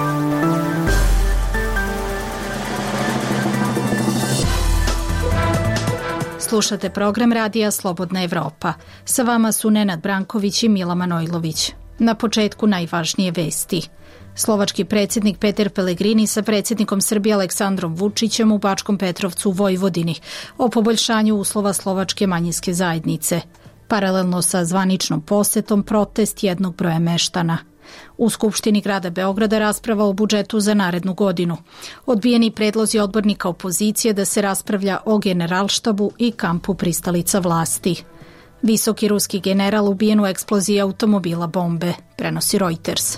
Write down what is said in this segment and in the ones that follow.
Slušate program radija Slobodna Evropa. Sa vama su Nenad Branković i Mila Manojlović. Na početku najvažnije vesti. Slovački predsjednik Peter Pellegrini sa predsjednikom Srbije Aleksandrom Vučićem u Bačkom Petrovcu u Vojvodini o poboljšanju uslova slovačke manjinske zajednice. Paralelno sa zvaničnom posetom protest jednog broja meštana. U Skupštini grada Beograda rasprava o budžetu za narednu godinu. Odbijeni predlozi odbornika opozicije da se raspravlja o Generalštabu i kampu pristalica vlasti. Visoki ruski general ubijen u eksploziji automobila bombe, prenosi Reuters.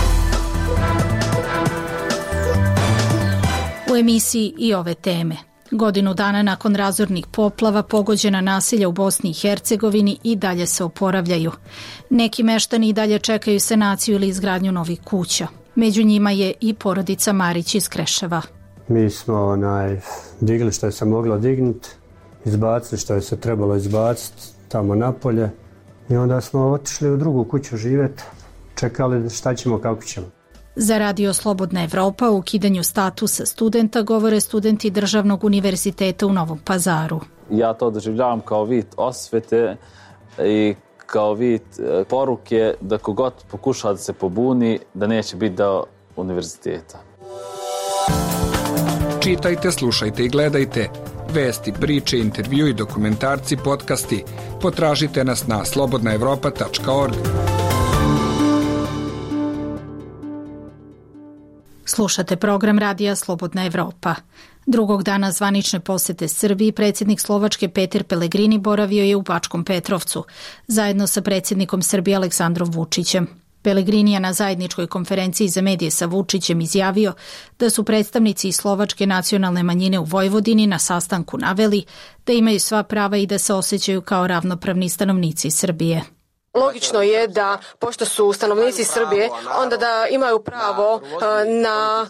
U emisiji i ove teme. Godinu dana nakon razornih poplava pogođena naselja u Bosni i Hercegovini i dalje se oporavljaju. Neki meštani i dalje čekaju sanaciju ili izgradnju novih kuća. Među njima je i porodica Marić iz Kreševa. Mi smo digli što je se moglo dignuti, izbacili što je se trebalo izbaciti tamo napolje i onda smo otišli u drugu kuću živjeti, čekali šta ćemo, kako ćemo. Za Radio Slobodna Evropa o ukidanju statusa studenta govore studenti Državnog univerziteta u Novom Pazaru. Ja to doživljavam kao vid osvete i kao vid poruke da kogod pokuša da se pobuni, da neće biti deo univerziteta. Čitajte, slušajte i gledajte vesti, priče, intervju i dokumentarci, podcasti. Potražite nas na slobodnaevropa.org. Slušate program radija Slobodna Evropa. Drugog dana zvanične posete Srbiji predsjednik Slovačke Peter Pellegrini boravio je u Bačkom Petrovcu, zajedno sa predsjednikom Srbije Aleksandrom Vučićem. Pellegrini je na zajedničkoj konferenciji za medije sa Vučićem izjavio da su predstavnici slovačke nacionalne manjine u Vojvodini na sastanku naveli da imaju sva prava i da se osjećaju kao ravnopravni stanovnici Srbije. Logično je da, pošto su stanovnici Srbije, onda da imaju pravo na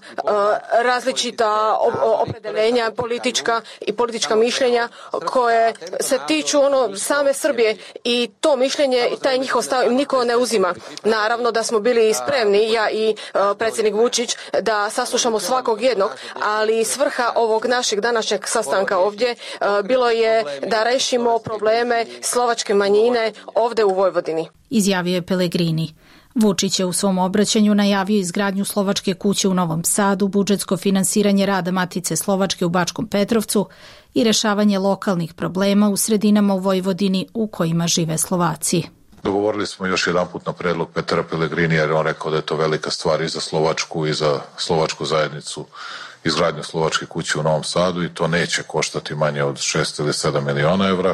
različita opredeljenja politička mišljenja koje se tiču same Srbije i to mišljenje i taj njihov stav im niko ne uzima. Naravno da smo bili spremni, ja i predsjednik Vučić, da saslušamo svakog jednog, ali svrha ovog našeg današnjeg sastanka ovdje bilo je da rešimo probleme slovačke manjine ovdje u Vojvodini. Izjavio je Pellegrini. Vučić je u svom obraćanju najavio izgradnju slovačke kuće u Novom Sadu, budžetsko finansiranje rada Matice Slovačke u Bačkom Petrovcu i rešavanje lokalnih problema u sredinama u Vojvodini u kojima žive Slovaci. Dogovorili smo još jedan put na predlog Petera Pellegrinija jer on rekao da je to velika stvar i za Slovačku i za slovačku zajednicu, izgradnju slovačke kuće u Novom Sadu i to neće koštati manje od 6 ili 7 miliona evra.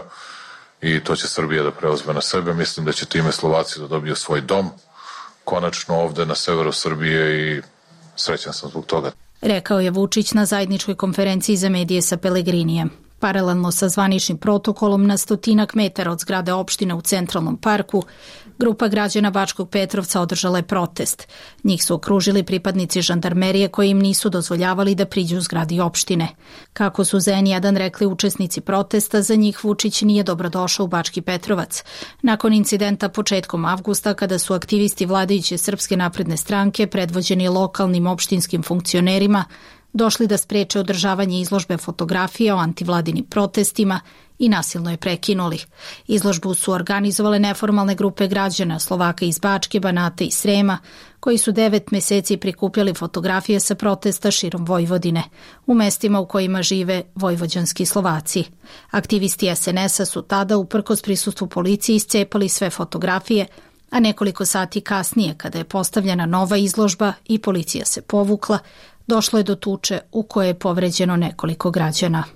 I to će Srbija da preuzme na sebe. Mislim da će time Slovaci da dobiju svoj dom konačno ovde na severu Srbije i srećan sam zbog toga. Rekao je Vučić na zajedničkoj konferenciji za medije sa Pellegrinijem. Paralelno sa zvaničnim protokolom na 100 metara od zgrade opštine u Centralnom parku, grupa građana Bačkog Petrovca održala je protest. Njih su okružili pripadnici žandarmerije koji im nisu dozvoljavali da priđu zgradi opštine. Kako su za N1 rekli učesnici protesta, za njih Vučić nije dobrodošao u Bački Petrovac. Nakon incidenta početkom avgusta, kada su aktivisti vladajuće Srpske napredne stranke, predvođeni lokalnim opštinskim funkcionerima, došli da spreče održavanje izložbe fotografija o antivladinim protestima i nasilno je prekinuli. Izložbu su organizovale neformalne grupe građana Slovaka iz Bačke, Banata i Srema, koji su 9 meseci prikupljali fotografije sa protesta širom Vojvodine, u mestima u kojima žive vojvođanski Slovaci. Aktivisti SNS-a su tada, uprkos prisustvu policije, iscepali sve fotografije, a nekoliko sati kasnije, kada je postavljena nova izložba i policija se povukla, došlo je do tuče u kojoj je povređeno nekoliko građana.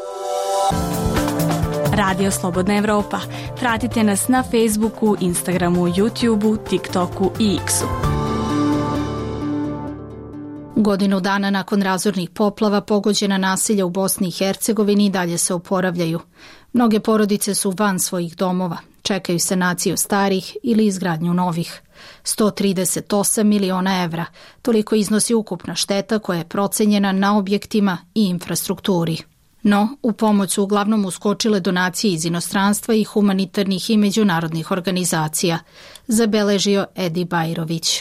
Radio Slobodna Evropa. Pratite nas na Facebooku, Instagramu, YouTubeu, TikToku i X-u. Godinu dana nakon razornih poplava pogođena naselja u Bosni i Hercegovini i dalje se oporavljaju. Mnoge porodice su van svojih domova, čekaju sanaciju starih ili izgradnju novih. 138 miliona evra, toliko iznosi ukupna šteta koja je procenjena na objektima i infrastrukturi. No, u pomoć su uglavnom uskočile donacije iz inostranstva i humanitarnih i međunarodnih organizacija, zabeležio Edi Bajrović.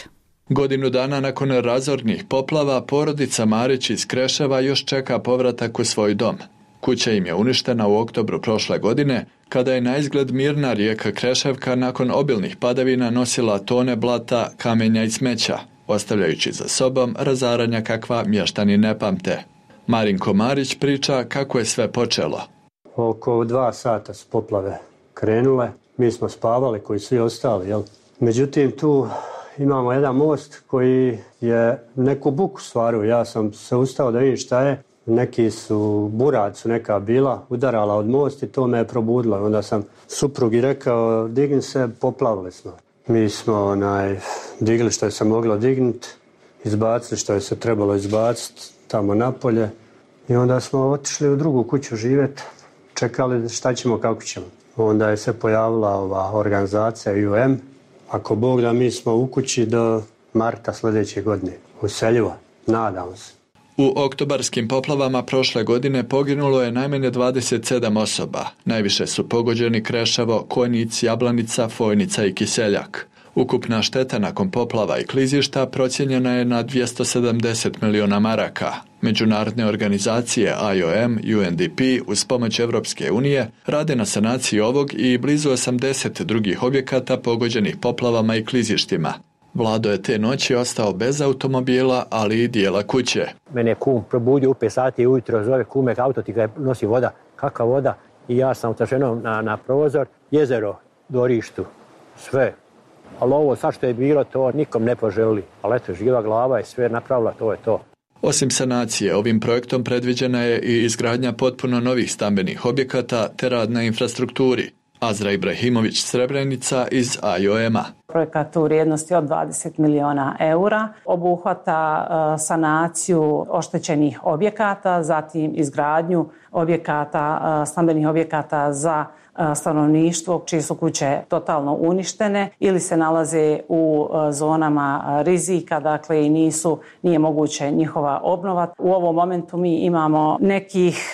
Godinu dana nakon razornih poplava, porodica Marić iz Kreševa još čeka povratak u svoj dom. Kuća im je uništena u oktobru prošle godine, kada je na izgled mirna rijeka Kreševka nakon obilnih padavina nosila tone blata, kamenja i smeća, ostavljajući za sobom razaranja kakva mještani ne pamte. Marinko Marić priča kako je sve počelo. Oko 2 sata su poplave krenule, mi smo spavali koji svi ostali, jel? Međutim, tu imamo jedan most koji je neku buku stvario. Ja sam se ustao da vidim šta je. Neki su, burad su neka bila, udarala od most i to me je probudilo. Onda sam suprugi rekao, digni se, poplavili smo. Mi smo digli što je se moglo dignuti, izbacili što je se trebalo izbaciti tamo napolje i onda smo otišli u drugu kuću živjeti, čekali šta ćemo, kako ćemo. Onda je se pojavila ova organizacija UM. Ako Bog da, mi smo u kući do marta sljedeće godine. Useljivo, nadam se. U oktobarskim poplavama prošle godine poginulo je najmanje 27 osoba. Najviše su pogođeni Kreševo, Konjic, Jablanica, Fojnica i Kiseljak. Ukupna šteta nakon poplava i klizišta procijenjena je na 270 miliona maraka. Međunarodne organizacije IOM, UNDP uz pomoć Evropske unije rade na sanaciji ovog i blizu 80 drugih objekata pogođenih poplavama i klizištima. Vlado je te noći ostao bez automobila, ali i dijela kuće. Mene je kum probudio u 5 sati ujutro, zove kume, auto ti ga nosi voda. Kakva voda? I ja sam utašeno na prozor, jezero, dvorištu, sve. Ali ovo sad što je bilo, to nikom ne poželili. Ali eto, živa glava je sve napravila, to je to. Osim sanacije, ovim projektom predviđena je i izgradnja potpuno novih stambenih objekata te rad na infrastrukturi. Azra Ibrahimović Srebrenica iz IOM-a. Projekat u vrijednosti od 20 miliona eura obuhvata sanaciju oštećenih objekata, zatim izgradnju objekata, stambenih objekata za stanovništvo čije su kuće totalno uništene ili se nalaze u zonama rizika, dakle i nije moguće njihova obnova. U ovom momentu mi imamo nekih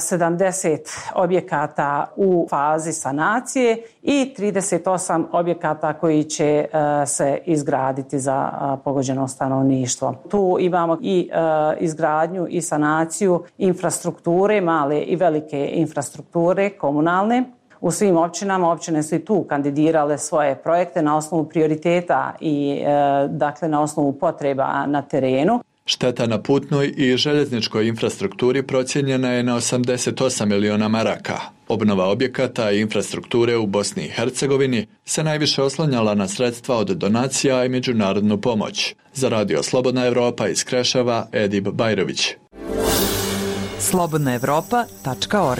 70 objekata u fazi sanacije i 38 objekata koji će se izgraditi za pogođeno stanovništvo. Tu imamo i izgradnju i sanaciju infrastrukture, male i velike infrastrukture komunalne. U svim općinama, općine su i tu kandidirale svoje projekte na osnovu prioriteta i dakle na osnovu potreba na terenu. Šteta na putnoj i željezničkoj infrastrukturi procijenjena je na 88 miliona maraka. Obnova objekata i infrastrukture u Bosni i Hercegovini se najviše oslanjala na sredstva od donacija i međunarodnu pomoć. Za Radio Slobodna Evropa iz Kreševa, Edib Bajrović. slobodnaevropa.org.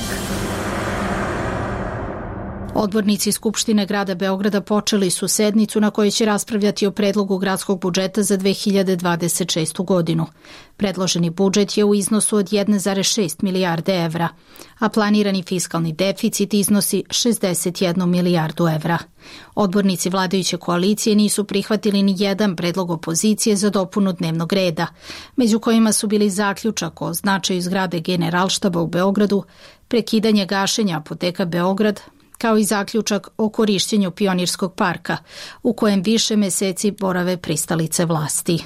Odbornici Skupštine grada Beograda počeli su sednicu na kojoj će raspravljati o predlogu gradskog budžeta za 2026. godinu. Predloženi budžet je u iznosu od 1,6 milijarde evra, a planirani fiskalni deficit iznosi 61 milijardu evra. Odbornici vladajuće koalicije nisu prihvatili ni jedan predlog opozicije za dopunu dnevnog reda, među kojima su bili zaključak o značaju zgrade Generalštaba u Beogradu, prekidanje gašenja Apoteka Beograd, kao i zaključak o korišćenju Pionirskog parka, u kojem više meseci borave pristalice vlasti.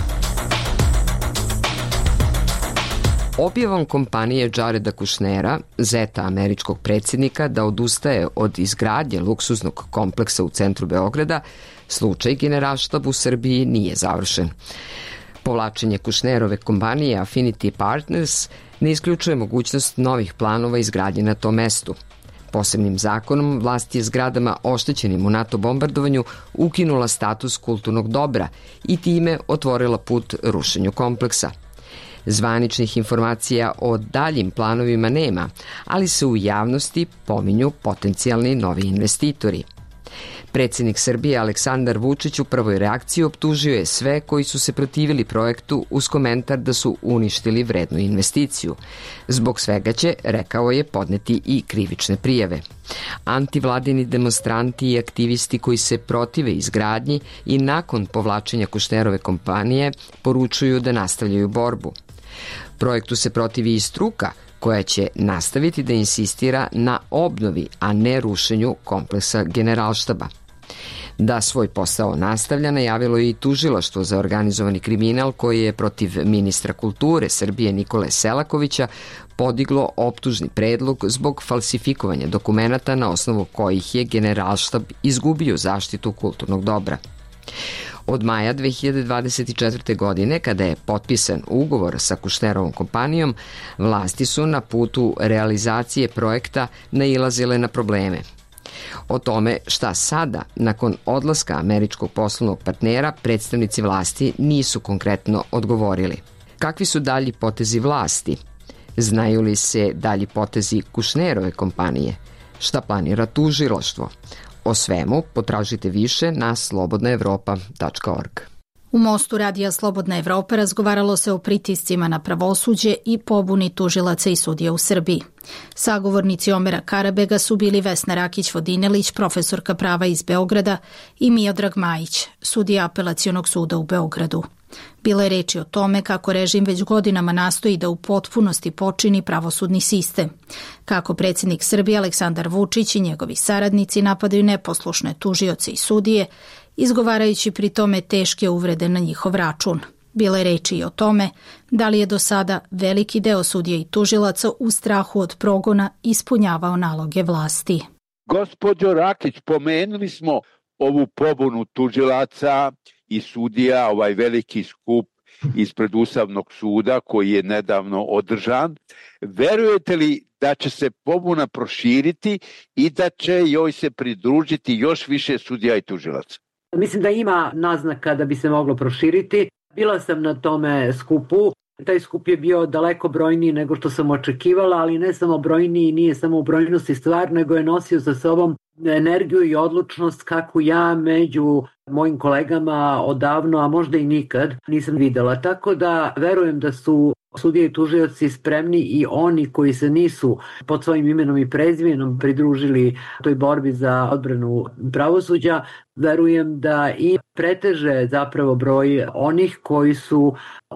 Objavom kompanije Jareda Kushnera, zeta američkog predsjednika, da odustaje od izgradnje luksuznog kompleksa u centru Beograda, slučaj Generalštab u Srbiji nije završen. Povlačenje Kushnerove kompanije Affinity Partners ne isključuje mogućnost novih planova izgradnje na tom mestu. Posebnim zakonom vlast je zgradama oštećenim u NATO bombardovanju ukinula status kulturnog dobra i time otvorila put rušenju kompleksa. Zvaničnih informacija o daljim planovima nema, ali se u javnosti pominju potencijalni novi investitori. Predsjednik Srbije Aleksandar Vučić u prvoj reakciji optužio je sve koji su se protivili projektu uz komentar da su uništili vrednu investiciju. Zbog svega će, rekao je, podneti i krivične prijave. Antivladini demonstranti i aktivisti koji se protive izgradnji i nakon povlačenja Kushnerove kompanije poručuju da nastavljaju borbu. Projektu se protivi i struka, koja će nastaviti da insistira na obnovi, a ne rušenju kompleksa Generalštaba. Da svoj posao nastavlja, najavilo je i tužilaštvo za organizovani kriminal koje je protiv ministra kulture Srbije Nikole Selakovića podiglo optužni predlog zbog falsifikovanja dokumenata na osnovu kojih je Generalštab izgubio zaštitu kulturnog dobra. Od maja 2024. godine, kada je potpisan ugovor sa Kušnerovom kompanijom, vlasti su na putu realizacije projekta nailazile na probleme. O tome šta sada, nakon odlaska američkog poslovnog partnera, predstavnici vlasti nisu konkretno odgovorili. Kakvi su dalji potezi vlasti? Znaju li se dalji potezi Kušnerove kompanije? Šta planira tužilaštvo? O svemu potražite više na slobodnaevropa.org. U Mostu radija Slobodna Evropa razgovaralo se o pritiscima na pravosuđe i pobuni tužilaca i sudija u Srbiji. Sagovornici Omera Karabega su bili Vesna Rakić-Vodinelić, profesorka prava iz Beograda, i Miodrag Majić, sudija Apelacionog suda u Beogradu. Bilo je reči o tome kako režim već godinama nastoji da u potpunosti počini pravosudni sistem, kako predsjednik Srbije Aleksandar Vučić i njegovi saradnici napadaju neposlušne tužioce i sudije, izgovarajući pri tome teške uvrede na njihov račun. Bilo je reči i o tome da li je do sada veliki deo sudija i tužilaca u strahu od progona ispunjavao naloge vlasti. Gospođo Rakić, pomenuli smo ovu pobunu tužilaca i sudija, ovaj veliki skup ispred Ustavnog suda koji je nedavno održan. Verujete li da će se pobuna proširiti i da će joj se pridružiti još više sudija i tužilaca? Mislim da ima naznaka da bi se moglo proširiti. Bila sam na tome skupu. Taj skup je bio daleko brojniji nego što sam očekivala, ali ne samo brojniji, nije samo u brojnosti stvar, nego je nosio sa sobom energiju i odlučnost kako ja među mojim kolegama odavno, a možda i nikad, nisam videla. Tako da verujem da su sudije i tužioci spremni i oni koji se nisu pod svojim imenom i prezimenom pridružili toj borbi za odbranu pravosuđa, verujem da i preteže zapravo broj onih koji su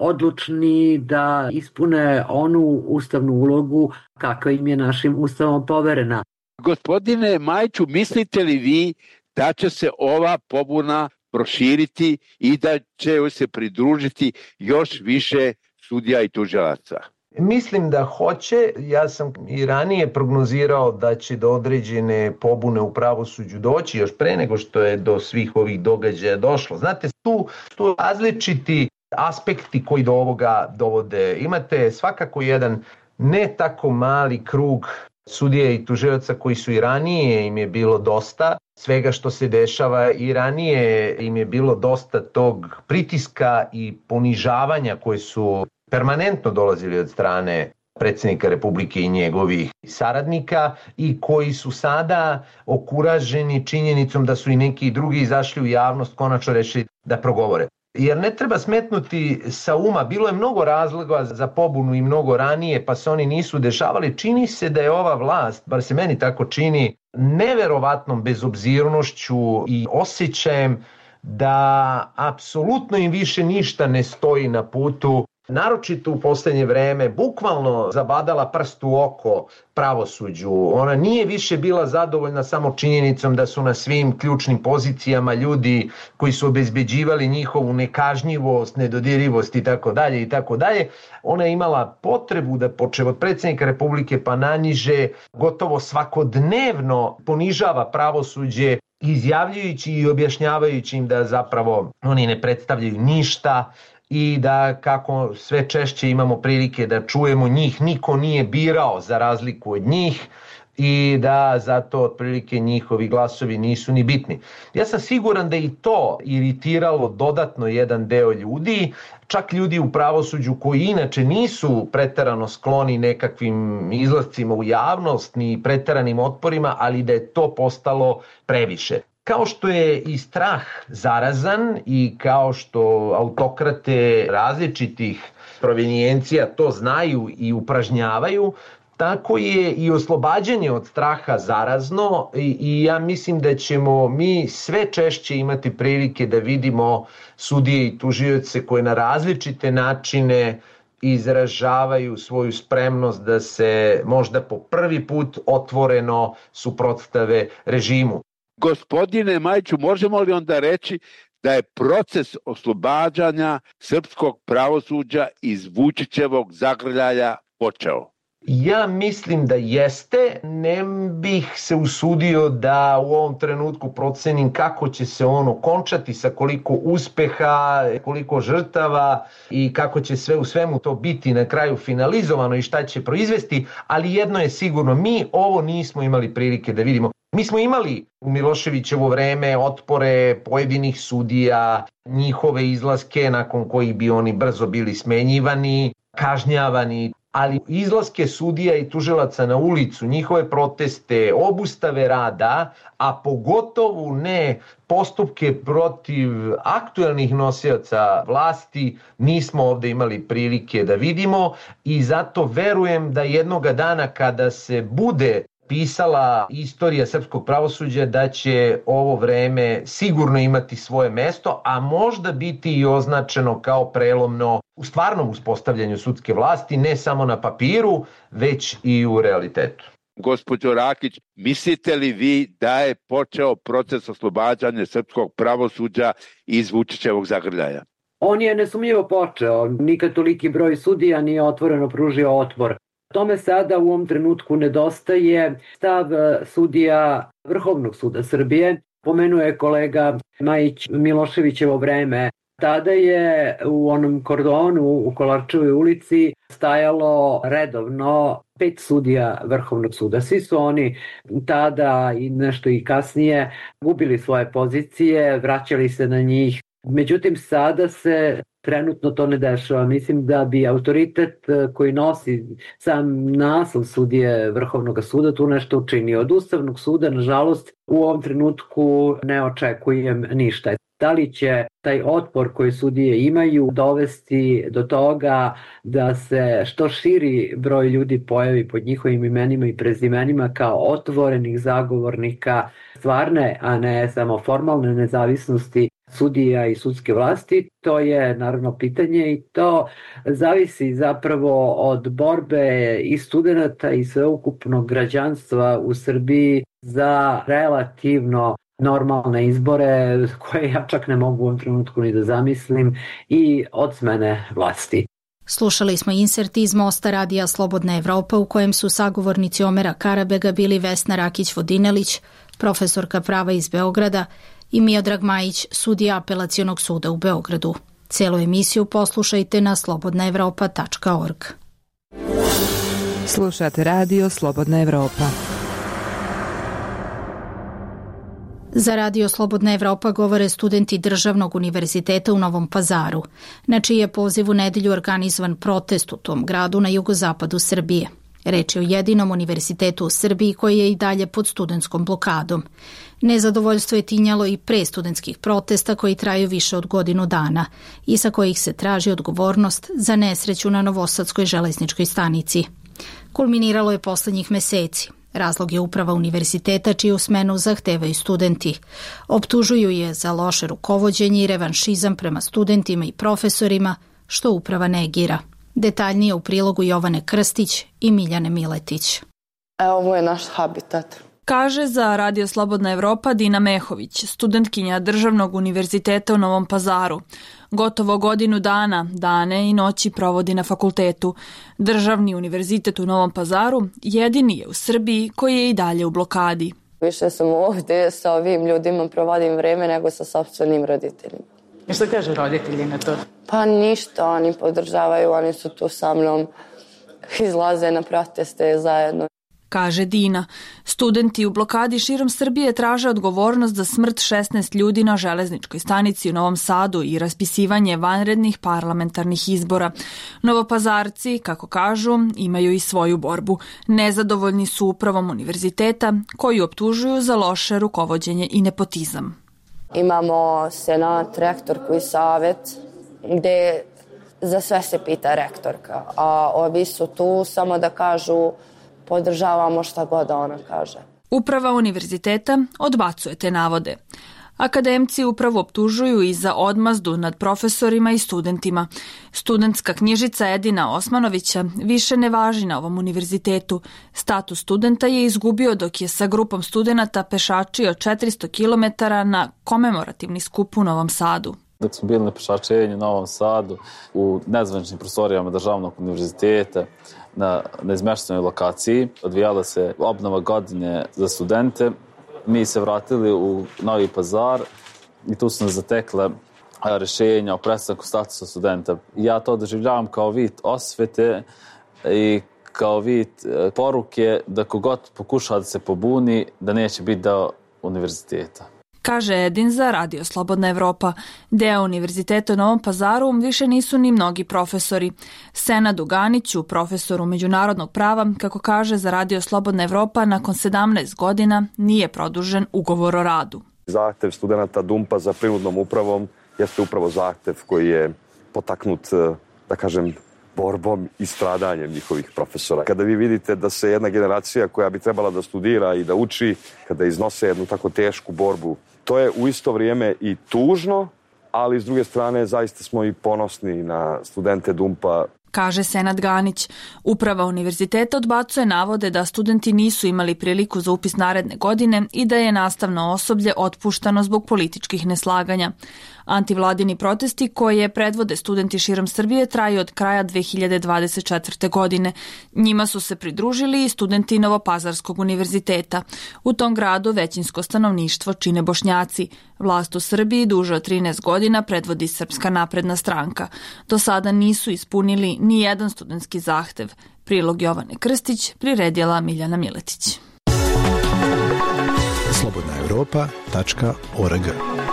odlučni da ispune onu ustavnu ulogu kakva im je našim ustavom poverena. Gospodine Majiću, mislite li vi da će se ova pobuna proširiti i da će se pridružiti još više sudija i tužilaca? Mislim da hoće. Ja sam i ranije prognozirao da će do određene pobune u pravosuđu doći još pre nego što je do svih ovih događaja došlo. Znate, tu su različiti aspekti koji do ovoga dovode. Imate svakako jedan ne tako mali krug sudija i tužilaca koji su i ranije im je bilo dosta svega što se dešava i ranije im je bilo dosta tog pritiska i ponižavanja koji su permanentno dolazili od strane predsjednika Republike i njegovih saradnika i koji su sada okuraženi činjenicom da su i neki drugi izašli u javnost, konačno rešili da progovore. Jer ne treba smetnuti sa uma, bilo je mnogo razloga za pobunu i mnogo ranije, pa se oni nisu dešavali. Čini se da je ova vlast, bar se meni tako čini, neverovatnom bezobzirnošću i osjećajem da apsolutno im više ništa ne stoji na putu, naročito u poslednje vreme, bukvalno zabadala prst u oko pravosuđu. Ona nije više bila zadovoljna samo činjenicom da su na svim ključnim pozicijama ljudi koji su obezbeđivali njihovu nekažnjivost, nedodirivost i tako dalje. Ona je imala potrebu da počev od predsjednika Republike pa naniže gotovo svakodnevno ponižava pravosuđe, izjavljujući i objašnjavajući im da zapravo oni ne predstavljaju ništa i da kako sve češće imamo prilike da čujemo njih niko nije birao za razliku od njih i da zato otprilike njihovi glasovi nisu ni bitni. Ja sam siguran da i to iritiralo dodatno jedan deo ljudi, čak ljudi u pravosuđu koji inače nisu preterano skloni nekakvim izlascima u javnost ni preteranim otporima, ali da je to postalo previše. Kao što je i strah zarazan i kao što autokrate različitih provenijencija to znaju i upražnjavaju, tako je i oslobađanje od straha zarazno i ja mislim da ćemo mi sve češće imati prilike da vidimo sudije i tužioce koje na različite načine izražavaju svoju spremnost da se možda po prvi put otvoreno suprotstave režimu. Gospodine Majiću, možemo li onda reći da je proces oslobađanja srpskog pravosuđa iz Vučićevog zagrljaja počeo? Ja mislim da jeste, ne bih se usudio da u ovom trenutku procenim kako će se on okončati, sa koliko uspeha, koliko žrtava i kako će sve u svemu to biti na kraju finalizovano i šta će proizvesti, ali jedno je sigurno, mi ovo nismo imali prilike da vidimo. Mi smo imali u Miloševićevo vreme otpore pojedinih sudija, njihove izlaske nakon kojih bi oni brzo bili smenjivani, kažnjavani, ali izlaske sudija i tužilaca na ulicu, njihove proteste, obustave rada, a pogotovo ne postupke protiv aktuelnih nosioca vlasti, nismo ovde imali prilike da vidimo i zato verujem da jednoga dana kada se bude pisala istorija srpskog pravosuđa da će ovo vreme sigurno imati svoje mesto, a možda biti i označeno kao prelomno u stvarnom uspostavljanju sudske vlasti, ne samo na papiru, već i u realitetu. Gospođo Rakić, mislite li vi da je počeo proces oslobađanja srpskog pravosuđa iz Vučićevog zagrljaja? On je nesumnjivo počeo. Nikad toliki broj sudija nije otvoreno pružio otpor. Tome sada u ovom trenutku nedostaje stav sudija Vrhovnog suda Srbije. Pomenuo je kolega Majić Miloševićevo vreme. Tada je u onom kordonu u Kolarčevoj ulici stajalo redovno 5 sudija Vrhovnog suda. Svi su oni tada i nešto i kasnije gubili svoje pozicije, vraćali se na njih. Međutim, sada se trenutno to ne dešava. Mislim da bi autoritet koji nosi sam naslov sudije Vrhovnog suda tu nešto učinio. Od Ustavnog suda, nažalost, u ovom trenutku ne očekujem ništa. Da li će taj otpor koji sudije imaju dovesti do toga da se što širi broj ljudi pojavi pod njihovim imenima i prezimenima kao otvorenih zagovornika stvarne, a ne samo formalne nezavisnosti sudija i sudske vlasti, to je naravno pitanje i to zavisi zapravo od borbe i studenata i sveukupnog građanstva u Srbiji za relativno normalne izbore koje ja čak ne mogu u ovom trenutku ni da zamislim i od smene vlasti. Slušali smo insert iz Mosta radija Slobodna Evropa u kojem su sagovornici Omera Karabega bili Vesna Rakić-Vodinelić, profesorka prava iz Beograda, i Miodrag Majić, sudija Apelacionog suda u Beogradu. Celu emisiju poslušajte na slobodnaevropa.org. Slušate radio Slobodna Evropa. Za radio Slobodna Evropa govore studenti Državnog univerziteta u Novom Pazaru, na čiji je poziv u nedelju organizovan protest u tom gradu na jugozapadu Srbije. Reč je o jedinom univerzitetu u Srbiji koji je i dalje pod studentskom blokadom. Nezadovoljstvo je tinjalo i pre studentskih protesta koji traju više od godinu dana i sa kojih se traži odgovornost za nesreću na Novosadskoj železničkoj stanici. Kulminiralo je poslednjih meseci. Razlog je uprava univerziteta čiju smenu zahtevaju studenti. Optužuju je za loše rukovođenje i revanšizam prema studentima i profesorima, što uprava negira. Detaljnije u prilogu Jovane Krstić i Miljane Miletić. Ovo je naš habitat. Kaže za Radio Slobodna Evropa Dina Mehović, studentkinja Državnog univerziteta u Novom Pazaru. Gotovo godinu dana, dane i noći provodi na fakultetu. Državni univerzitet u Novom Pazaru jedini je u Srbiji koji je i dalje u blokadi. Više sam ovdje sa ovim ljudima provodim vreme nego sa sopstvenim roditeljima. I što kažu roditelji na to? Pa ništa, oni podržavaju, oni su tu sa mnom, izlaze na proteste zajedno. Kaže Dina. Studenti u blokadi širom Srbije traže odgovornost za smrt 16 ljudi na železničkoj stanici u Novom Sadu i raspisivanje vanrednih parlamentarnih izbora. Novopazarci, kako kažu, imaju i svoju borbu. Nezadovoljni su upravom univerziteta koju optužuju za loše rukovođenje i nepotizam. Imamo senat, rektorku i savet gde za sve se pita rektorka, a ovi su tu samo da kažu podržavamo šta god ona kaže. Uprava univerziteta odbacuje te navode. Akademci upravo optužuju i za odmazdu nad profesorima i studentima. Studentska knjižica Edina Osmanovića više ne važi na ovom univerzitetu. Status studenta je izgubio dok je sa grupom studenata pešačio 400 km na komemorativni skup u Novom Sadu. Dok smo bili na pešačenju u Novom Sadu, u nezvaničnim prostorijama Državnog univerziteta, na izmeštenoj lokaciji, odvijala se obnova godine za studente. Mi se vratili u Novi Pazar i tu su nas zatekle rješenja o prestanku statusa studenta. Ja to doživljavam kao vid osvete i kao vid poruke da kogod pokuša da se pobuni, da neće biti deo univerziteta. Kaže Edin za Radio Slobodna Evropa. Deo Univerziteta u Novom Pazaru više nisu ni mnogi profesori. Senadu Ganiću, profesoru međunarodnog prava, kako kaže za Radio Slobodna Evropa, nakon 17 godina nije produžen ugovor o radu. Zahtev studenta Dumpa za prinudnom upravom jeste upravo zahtev koji je potaknut, da kažem, borbom i stradanjem njihovih profesora. Kada vi vidite da se jedna generacija koja bi trebala da studira i da uči, kada iznose jednu tako tešku borbu, to je u isto vrijeme i tužno, ali s druge strane zaista smo i ponosni na studente Dumpa. Kaže Senad Ganić. Uprava univerziteta odbacuje navode da studenti nisu imali priliku za upis naredne godine i da je nastavno osoblje otpuštano zbog političkih neslaganja. Antivladini protesti koje predvode studenti širom Srbije traju od kraja 2024. godine. Njima su se pridružili i studenti Novopazarskog univerziteta. U tom gradu većinsko stanovništvo čine Bošnjaci. Vlast u Srbiji duže od 13 godina predvodi Srpska napredna stranka. Do sada nisu ispunili ni jedan studentski zahtev. Prilog Jovane Krstić, priredila Miljana Miletić. slobodnaevropa.org.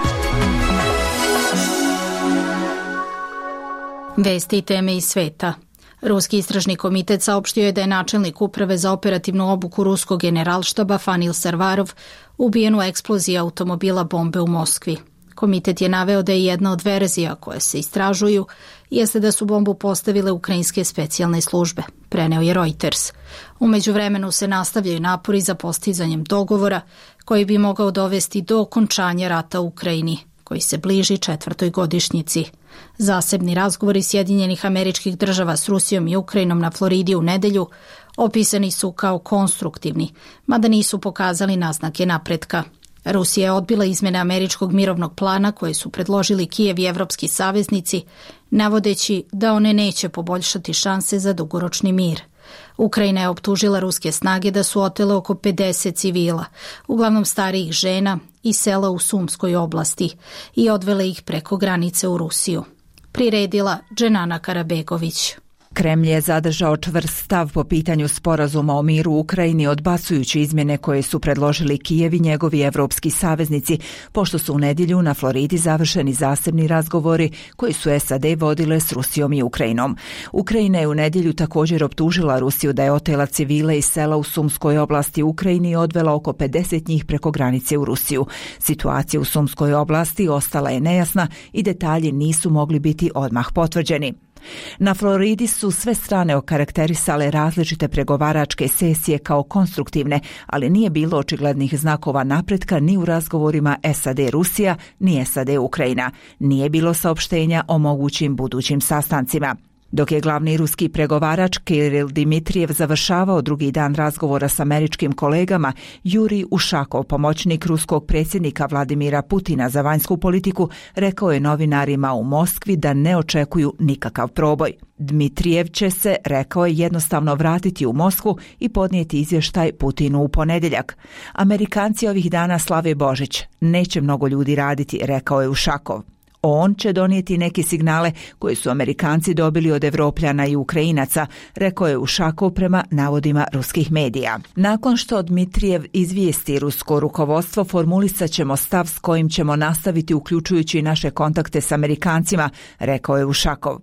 Vesti i teme iz sveta. Ruski istražni komitet saopštio je da je načelnik uprave za operativnu obuku ruskog generalštaba Fanil Servarov ubijen u eksploziji automobila bombe u Moskvi. Komitet je naveo da je jedna od verzija koje se istražuju jeste da su bombu postavile ukrajinske specijalne službe, preneo je Reuters. U međuvremenu se nastavljaju napori za postizanjem dogovora koji bi mogao dovesti do okončanja rata u Ukrajini, koji se bliži 4. godišnjici. Zasebni razgovori Sjedinjenih Američkih Država s Rusijom i Ukrajinom na Floridi u nedelju opisani su kao konstruktivni, mada nisu pokazali naznake napretka. Rusija je odbila izmene američkog mirovnog plana koje su predložili Kijev i evropski saveznici, navodeći da one neće poboljšati šanse za dugoročni mir. Ukrajina je optužila ruske snage da su otele oko 50 civila, uglavnom starijih žena i sela u Sumskoj oblasti, i odvele ih preko granice u Rusiju. Priredila Dženana Karabegović. Kremlj je zadržao čvrst stav po pitanju sporazuma o miru u Ukrajini, odbacujući izmjene koje su predložili Kijev i njegovi evropski saveznici, pošto su u nedjelju na Floridi završeni zasebni razgovori koji su SAD vodile s Rusijom i Ukrajinom. Ukrajina je u nedjelju također optužila Rusiju da je otela civile iz sela u Sumskoj oblasti u Ukrajini i odvela oko 50 njih preko granice u Rusiju. Situacija u Sumskoj oblasti ostala je nejasna i detalji nisu mogli biti odmah potvrđeni. Na Floridi su sve strane okarakterisale različite pregovaračke sesije kao konstruktivne, ali nije bilo očiglednih znakova napretka ni u razgovorima SAD-Rusija, ni SAD-Ukrajina. Nije bilo saopštenja o mogućim budućim sastancima. Dok je glavni ruski pregovarač Kiril Dimitrijev završavao drugi dan razgovora s američkim kolegama, Jurij Ušakov, pomoćnik ruskog predsjednika Vladimira Putina za vanjsku politiku, rekao je novinarima u Moskvi da ne očekuju nikakav proboj. Dmitrijev će se, rekao je, jednostavno vratiti u Moskvu i podnijeti izvještaj Putinu u ponedjeljak. Amerikanci ovih dana slave Božić. Neće mnogo ljudi raditi, rekao je Ušakov. On će donijeti neke signale koje su Amerikanci dobili od Evropljana i Ukrajinaca, rekao je Ušakov prema navodima ruskih medija. Nakon što Dmitrijev izvijesti rusko rukovodstvo, formulisat ćemo stav s kojim ćemo nastaviti, uključujući i naše kontakte s Amerikancima, rekao je Ušakov.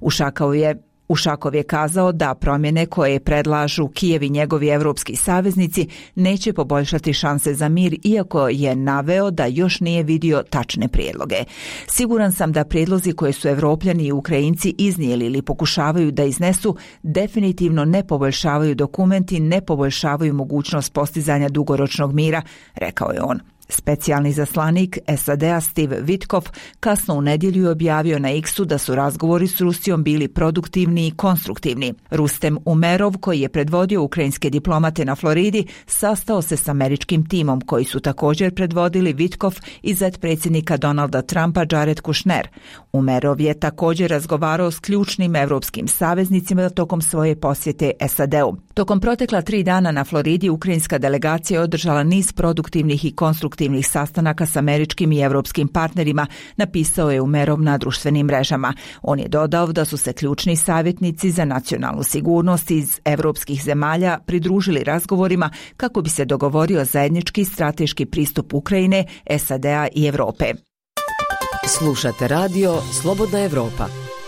Ušakov je kazao da promjene koje predlažu Kijev i njegovi evropski saveznici neće poboljšati šanse za mir, iako je naveo da još nije vidio tačne prijedloge. Siguran sam da prijedlozi koje su Evropljani i Ukrajinci iznijeli ili pokušavaju da iznesu definitivno ne poboljšavaju dokumenti, ne poboljšavaju mogućnost postizanja dugoročnog mira, rekao je on. Specijalni zaslanik SAD-a Steve Witkoff kasno u nedjelju je objavio na X-u da su razgovori s Rusijom bili produktivni i konstruktivni. Rustem Umerov, koji je predvodio ukrajinske diplomate na Floridi, sastao se s američkim timom koji su također predvodili Witkoff i zet predsjednika Donalda Trumpa Jared Kushner. Umerov je također razgovarao s ključnim evropskim saveznicima tokom svoje posjete SAD-u. Tokom protekla 3 dana na Floridi ukrajinska delegacija je održala niz produktivnih i konstruktivnih sastanaka s američkim i evropskim partnerima, napisao je Umerov na društvenim mrežama. On je dodao da su se ključni savjetnici za nacionalnu sigurnost iz evropskih zemalja pridružili razgovorima kako bi se dogovorio zajednički strateški pristup Ukrajine, SAD-a i Evrope. Slušate radio Slobodna Evropa.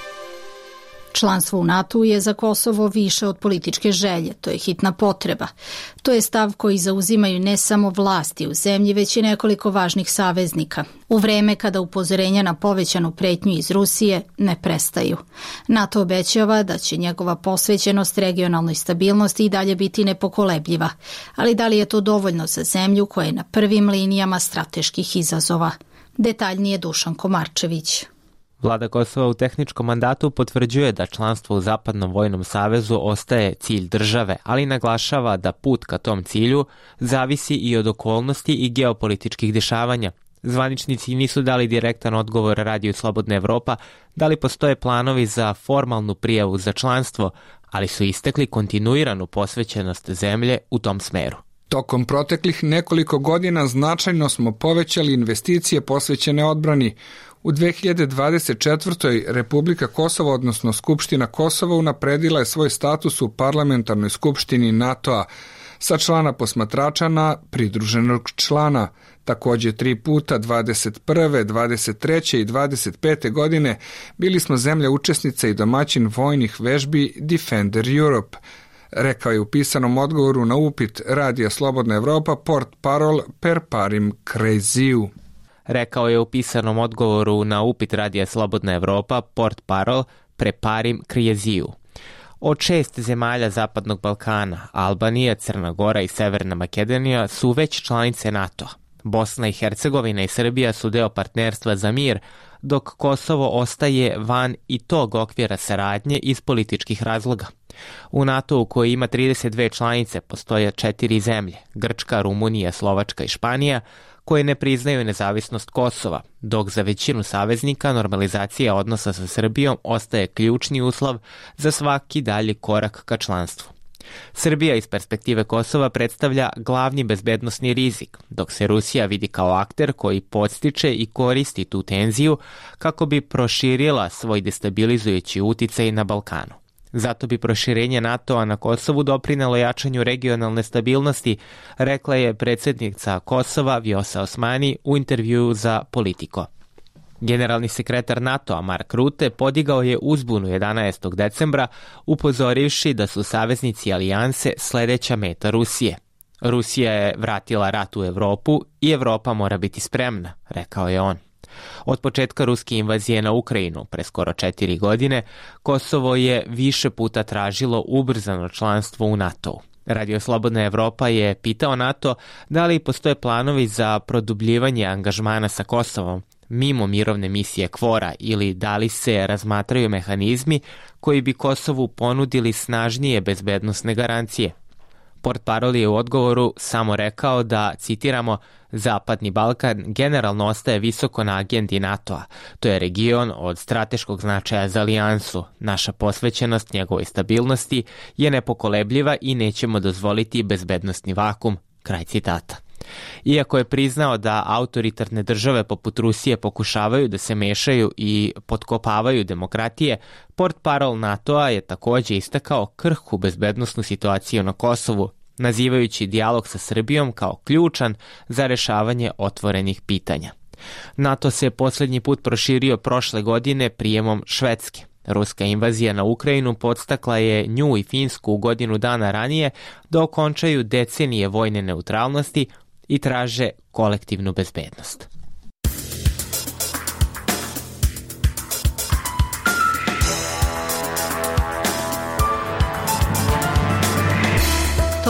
Članstvo u NATO je za Kosovo više od političke želje, to je hitna potreba. To je stav koji zauzimaju ne samo vlasti u zemlji, već i nekoliko važnih saveznika. U vreme kada upozorenja na povećanu pretnju iz Rusije ne prestaju. NATO obećava da će njegova posvećenost regionalnoj stabilnosti i dalje biti nepokolebljiva. Ali da li je to dovoljno za zemlju koja je na prvim linijama strateških izazova? Detaljnije Dušan Komarčević. Vlada Kosova u tehničkom mandatu potvrđuje da članstvo u Zapadnom vojnom savezu ostaje cilj države, ali naglašava da put ka tom cilju zavisi i od okolnosti i geopolitičkih dešavanja. Zvaničnici nisu dali direktan odgovor radiju Slobodna Evropa da li postoje planovi za formalnu prijavu za članstvo, ali su istekli kontinuiranu posvećenost zemlje u tom smeru. Tokom proteklih nekoliko godina značajno smo povećali investicije posvećene odbrani. U 2024. Republika Kosovo, odnosno Skupština Kosova, unapredila je svoj status u parlamentarnoj skupštini NATO-a sa člana posmatrača na pridruženog člana. Također 3 puta, 21., 23. i 25. godine, bili smo zemlja učesnica i domaćin vojnih vežbi Defender Europe, rekao je u pisanom odgovoru na upit radija Slobodna Evropa portparol Per Parim Kreziju. Rekao je u pisanom odgovoru na upit radija Slobodna Evropa portparol Per Parim Kreziju. Od 6 zemalja Zapadnog Balkana, Albanija, Crna Gora i Severna Makedonija su već članice NATO. Bosna i Hercegovina i Srbija su deo partnerstva za mir, dok Kosovo ostaje van i tog okvira saradnje iz političkih razloga. U NATO-u koji ima 32 članice postoje 4 zemlje, Grčka, Rumunija, Slovačka i Španija, koje ne priznaju nezavisnost Kosova, dok za većinu saveznika normalizacija odnosa sa Srbijom ostaje ključni uslov za svaki dalji korak ka članstvu. Srbija iz perspektive Kosova predstavlja glavni bezbednosni rizik, dok se Rusija vidi kao akter koji podstiče i koristi tu tenziju kako bi proširila svoj destabilizujući uticaj na Balkanu. Zato bi proširenje NATO-a na Kosovu doprinelo jačanju regionalne stabilnosti, rekla je predsjednica Kosova Vjosa Osmani u intervjuu za Politico. Generalni sekretar NATO-a Mark Rutte podigao je uzbunu 11. decembra, upozorivši da su saveznici alijanse sledeća meta Rusije. Rusija je vratila rat u Evropu i Evropa mora biti spremna, rekao je on. Od početka ruske invazije na Ukrajinu, pre skoro 4 godine, Kosovo je više puta tražilo ubrzano članstvo u NATO-u. Radio Slobodna Evropa je pitao NATO da li postoje planovi za produbljivanje angažmana sa Kosovom, mimo mirovne misije KFOR-a, ili da li se razmatraju mehanizmi koji bi Kosovu ponudili snažnije bezbednosne garancije. Portparol je u odgovoru samo rekao da, citiramo, Zapadni Balkan generalno ostaje visoko na agendi NATO-a. To je region od strateškog značaja za alijansu. Naša posvećenost njegovoj stabilnosti je nepokolebljiva i nećemo dozvoliti bezbednosni vakum. Kraj citata. Iako je priznao da autoritarne države poput Rusije pokušavaju da se mešaju i potkopavaju demokratije, portparol NATO-a je također istakao krhku bezbednosnu situaciju na Kosovu, nazivajući dijalog sa Srbijom kao ključan za rešavanje otvorenih pitanja. NATO se posljednji put proširio prošle godine prijemom Švedske. Ruska invazija na Ukrajinu podstakla je nju i Finsku u godinu dana ranije da okončaju decenije vojne neutralnosti i traže kolektivnu bezbednost.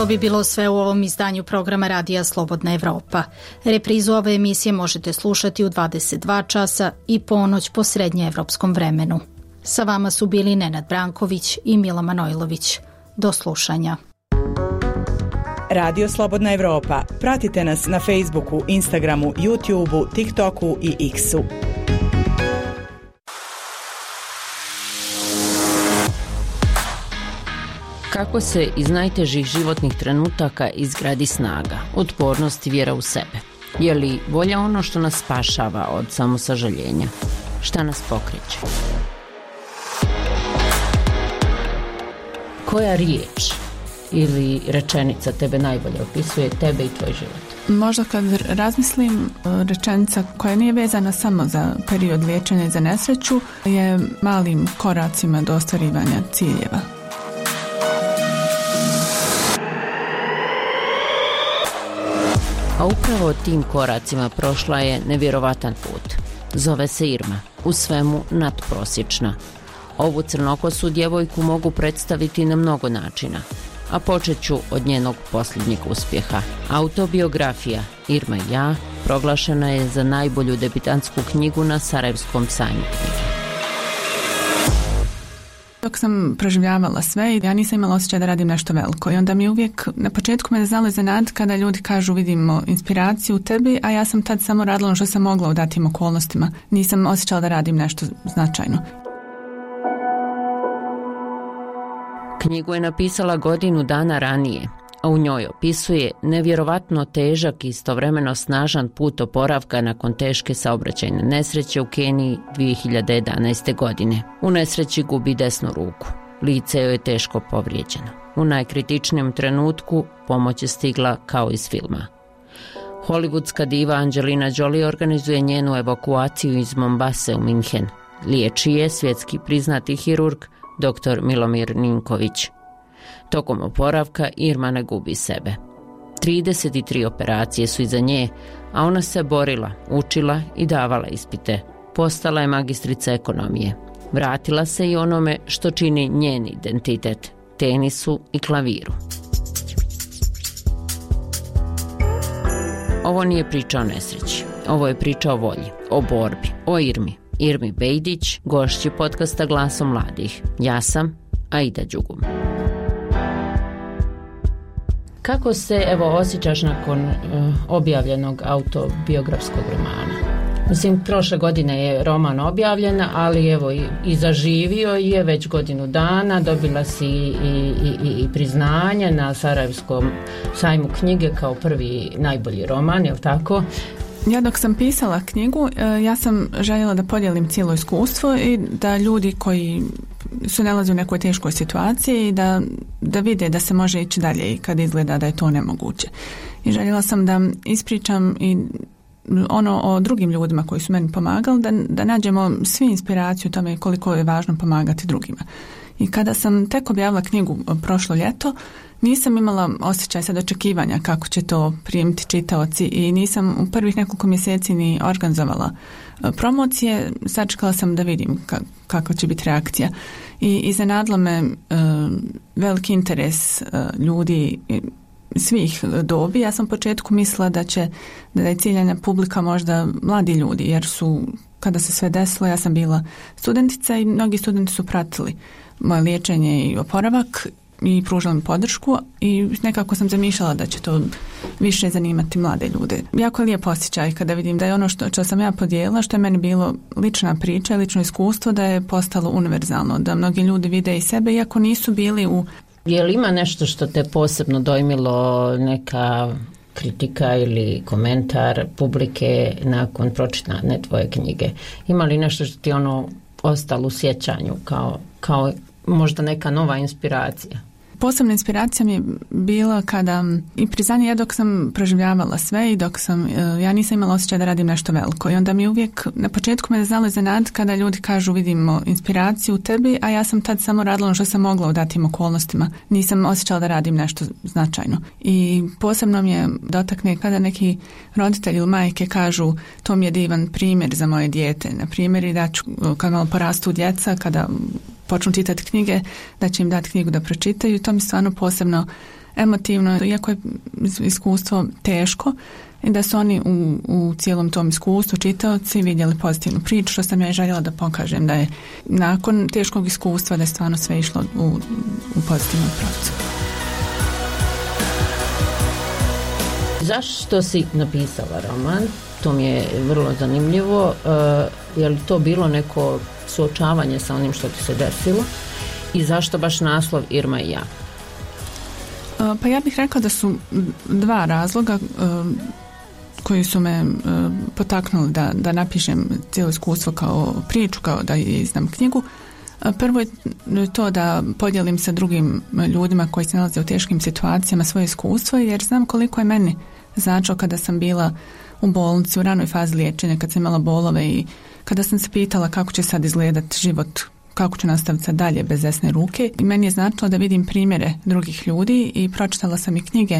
To bi bilo sve u ovom izdanju programa Radija Slobodna Evropa. Reprizu ove emisije možete slušati u 22 časa i ponoć po srednjeevropskom vremenu. Sa vama su bili Nenad Branković i Mila Manojlović. Do slušanja. Radio Slobodna Evropa. Pratite nas na Facebooku, Instagramu, YouTubeu, TikToku i X-u. Kako se iz najtežih životnih trenutaka izgradi snaga, otpornost i vjera u sebe? Je li volja ono što nas spašava od samosažaljenja? Šta nas pokreće? Koja riječ ili rečenica tebe najbolje opisuje tebe i tvoj život? Možda kad razmislim, rečenica koja nije vezana samo za period liječenja i za nesreću je malim koracima do ostvarivanja ciljeva. A upravo tim koracima prošla je nevjerovatan put. Zove se Irma, u svemu nadprosječna. Ovu crnokosu djevojku mogu predstaviti na mnogo načina, a počet ću od njenog posljednjeg uspjeha. Autobiografija Irma i ja proglašena je za najbolju debitantsku knjigu na Sarajevskom sajmu knjige. Dok sam proživljavala sve, ja nisam imala osjećaj da radim nešto veliko i onda mi uvijek na početku me znalo iznenaditi kada ljudi kažu vidimo inspiraciju u tebi, a ja sam tad samo radila ono što sam mogla u datim okolnostima. Nisam osjećala da radim nešto značajno. Knjigu je napisala godinu dana ranije, a u njoj opisuje nevjerovatno težak i istovremeno snažan put oporavka nakon teške saobraćajne nesreće u Keniji 2011. godine. U nesreći gubi desnu ruku. Lice joj je teško povrijeđeno. U najkritičnijem trenutku pomoć je stigla kao iz filma. Hollywoodska diva Angelina Jolie organizuje njenu evakuaciju iz Mombase u Minhen. Liječi je svjetski priznati hirurg dr. Milomir Ninković. Tokom oporavka Irma ne gubi sebe. 33 operacije su iza nje, a ona se borila, učila i davala ispite. Postala je magistrica ekonomije. Vratila se i onome što čini njen identitet, tenisu i klaviru. Ovo nije priča o nesreći. Ovo je priča o volji, o borbi, o Irmi. Irmi Bejdić, gošći podcasta Glasom mladih. Ja sam Aida Đugum. Kako se osjećaš nakon objavljenog autobiografskog romana? Mislim, prošle godine je roman objavljen, ali i zaživio je već godinu dana, dobila si i priznanje na Sarajevskom sajmu knjige kao prvi najbolji roman, je li tako? Ja dok sam pisala knjigu, ja sam željela da podijelim cijelo iskustvo i da ljudi koji su nalaze u nekoj teškoj situaciji da vide da se može ići dalje i kad izgleda da je to nemoguće. I željela sam da ispričam i ono o drugim ljudima koji su meni pomagali, da nađemo svi inspiraciju tome koliko je važno pomagati drugima. I kada sam tek objavila knjigu prošlo ljeto, nisam imala osjećaj sad očekivanja kako će to primiti čitaoci i nisam u prvih nekoliko mjeseci ni organizovala promocije. Sačekala sam da vidim kakva će biti reakcija. I iznenadilo me veliki interes ljudi svih dobi. Ja sam u početku mislila da je ciljana publika možda mladi ljudi, jer su, kada se sve desilo, ja sam bila studentica i mnogi studenti su pratili moje liječenje i oporavak i pružala mi podršku i nekako sam zamišljala da će to više zanimati mlade ljude. Jako je lijep osjećaj kada vidim da je ono što sam ja podijelila, što je meni bilo lična priča, lično iskustvo, da je postalo univerzalno, da mnogi ljudi vide i sebe iako nisu bili u... Je li ima nešto što te posebno dojmilo, neka kritika ili komentar publike nakon pročitane tvoje knjige? Ima li nešto što ti ostalo u sjećanju kao možda neka nova inspiracija? Posebna inspiracija mi je bila kada i priznanje, ja dok sam proživljavala sve i dok sam, ja nisam imala osjećaj da radim nešto veliko i onda mi uvijek na početku me znalo iznenaditi kada ljudi kažu vidimo inspiraciju u tebi, a ja sam tad samo radila ono što sam mogla u datim okolnostima. Nisam osjećala da radim nešto značajno. I posebno mi je dotakne kada neki roditelji ili majke kažu to mi je divan primjer za moje dijete. Na primjer i da ću, kad malo porastu djeca, kada počnu čitati knjige, da će im dati knjigu da pročitaju. To mi stvarno posebno emotivno, iako je iskustvo teško, i da su oni u cijelom tom iskustvu čitaoci vidjeli pozitivnu priču, što sam ja i željela da pokažem da je nakon teškog iskustva da je stvarno sve išlo u pozitivnom pravcu. Zašto si napisala roman? To mi je vrlo zanimljivo. Je li to bilo neko suočavanje sa onim što ti se desilo? I zašto baš naslov Irma i ja? Pa ja bih rekla da su dva razloga koji su me potaknuli da napišem cijelo iskustvo kao priču, kao da izdam knjigu. Prvo je to da podijelim sa drugim ljudima koji se nalaze u teškim situacijama svoje iskustvo, jer znam koliko je meni značilo kada sam bila u bolnici u ranoj fazi liječenja, kad sam imala bolove i kada sam se pitala kako će sad izgledati život, kako ću nastaviti sad dalje bez desne ruke. I meni je značilo da vidim primjere drugih ljudi i pročitala sam i knjige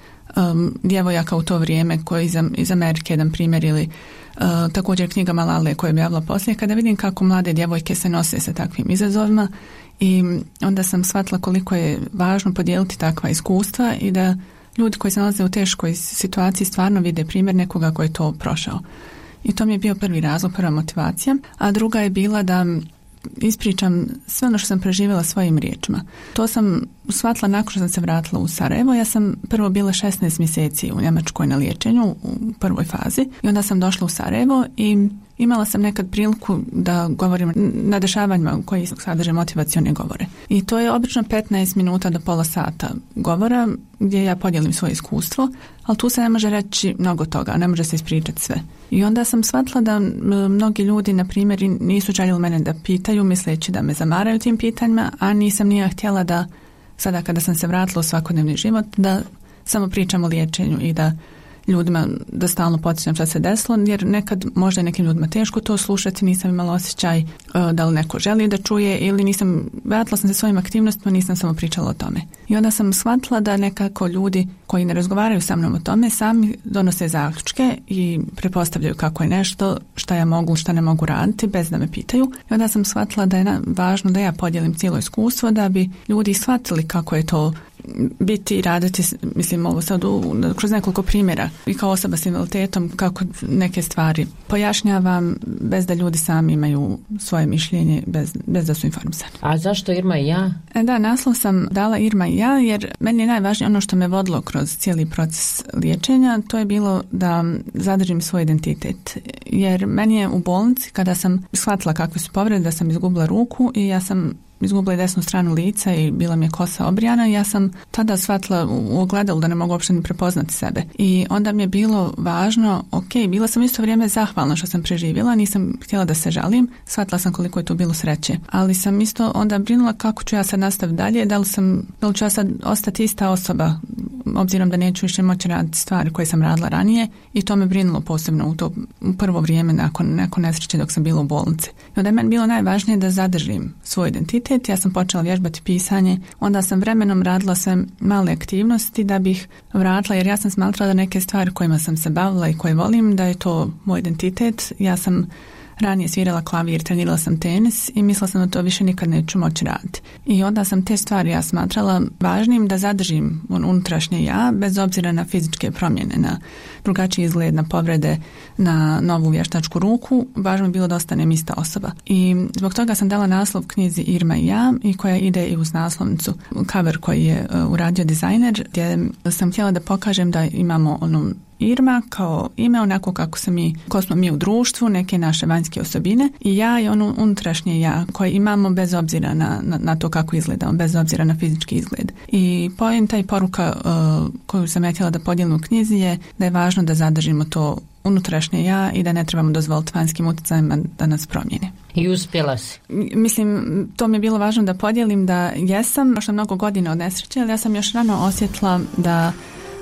djevojaka u to vrijeme koji iz Amerike, jedan primjer, ili također knjiga Malale koja je objavila poslije, kada vidim kako mlade djevojke se nose sa takvim izazovima, i onda sam shvatila koliko je važno podijeliti takva iskustva i da ljudi koji se nalaze u teškoj situaciji stvarno vide primjer nekoga koji je to prošao. I to mi je bio prvi razlog, prva motivacija. A druga je bila da ispričam sve ono što sam preživjela svojim riječima. To sam shvatila nakon što sam se vratila u Sarajevo. Ja sam prvo bila 16 mjeseci u Njemačkoj na liječenju u prvoj fazi i onda sam došla u Sarajevo i imala sam nekad priliku da govorim na dešavanjima koji sadrže motivacione govore. I to je obično 15 minuta do pola sata govora gdje ja podijelim svoje iskustvo, ali tu se ne može reći mnogo toga, ne može se ispričati sve. I onda sam shvatila da mnogi ljudi, na primjer, nisu željeli mene da pitaju, misleći da me zamaraju tim pitanjima, a nisam ni ja htjela da sada kada sam se vratila u svakodnevni život, da samo pričam o liječenju i da ljudima da stalno podsjećam šta se desilo, jer nekad možda je nekim ljudima teško to slušati, nisam imala osjećaj da li neko želi da čuje ili vratila sam se svojim aktivnostima, nisam samo pričala o tome. I onda sam shvatila da nekako ljudi koji ne razgovaraju sa mnom o tome sami donose zaključke i pretpostavljaju kako je nešto, šta ja mogu, šta ne mogu raditi bez da me pitaju. I onda sam shvatila da je važno da ja podijelim cijelo iskustvo da bi ljudi shvatili kako je to biti i raditi, mislim ovo sad kroz nekoliko primjera i kao osoba s invaliditetom, kako neke stvari pojašnjavam bez da ljudi sami imaju svoje mišljenje, bez da su informisani. A zašto Irma i ja? Da, naslov sam dala Irma i ja jer meni je najvažnije ono što me vodilo kroz cijeli proces liječenja, to je bilo da zadržim svoj identitet. Jer meni je u bolnici, kada sam shvatila kakve su povrede, da sam izgubila ruku i ja sam izgubila desnu stranu lica i bila mi je kosa obrijana i ja sam tada shvatila u ogledalu da ne mogu uopšte ni prepoznati sebe. I onda mi je bilo važno, bila sam isto vrijeme zahvalna što sam preživjela, nisam htjela da se žalim, shvatila sam koliko je tu bilo sreće. Ali sam isto onda brinula kako ću ja sad nastaviti dalje, da li ću ja sad ostati ista osoba, obzirom da neću više moći raditi stvari koje sam radila ranije, i to me brinulo posebno u prvo vrijeme nakon nesreće dok sam bila u bolnici. I onda je meni bilo najvažnije da zadržim svoj identitet. Ja sam počela vježbati pisanje, onda sam vremenom radila sve male aktivnosti da bih vratila, jer ja sam smatrala da neke stvari kojima sam se bavila i koje volim, da je to moj identitet. Ja sam ranije svirala klavir, trenirala sam tenis i mislila sam da to više nikad neću moći raditi. I onda sam te stvari ja smatrala važnim da zadržim unutrašnje ja, bez obzira na fizičke promjene, na drugačiji izgled, na povrede, na novu vještačku ruku. Važno je bilo da ostanem ista osoba. I zbog toga sam dala naslov knjizi Irma i ja, i koja ide i uz naslovnicu. Cover koji je uradio dizajner, gdje sam htjela da pokažem da imamo Irma kao ime, onako kako smo mi u društvu, neke naše vanjske osobine, i ja i ono unutrašnje ja koje imamo bez obzira na to kako izgledamo, bez obzira na fizički izgled. I poenta i poruka koju sam ja htjela da podijelim u knjizi je da je važno da zadržimo to unutrašnje ja i da ne trebamo dozvoliti vanjskim utjecajima da nas promijene. I uspjela si? Mislim, to mi je bilo važno da podijelim da jesam, što mnogo godina od nesreće, ali ja sam još rano osjetila da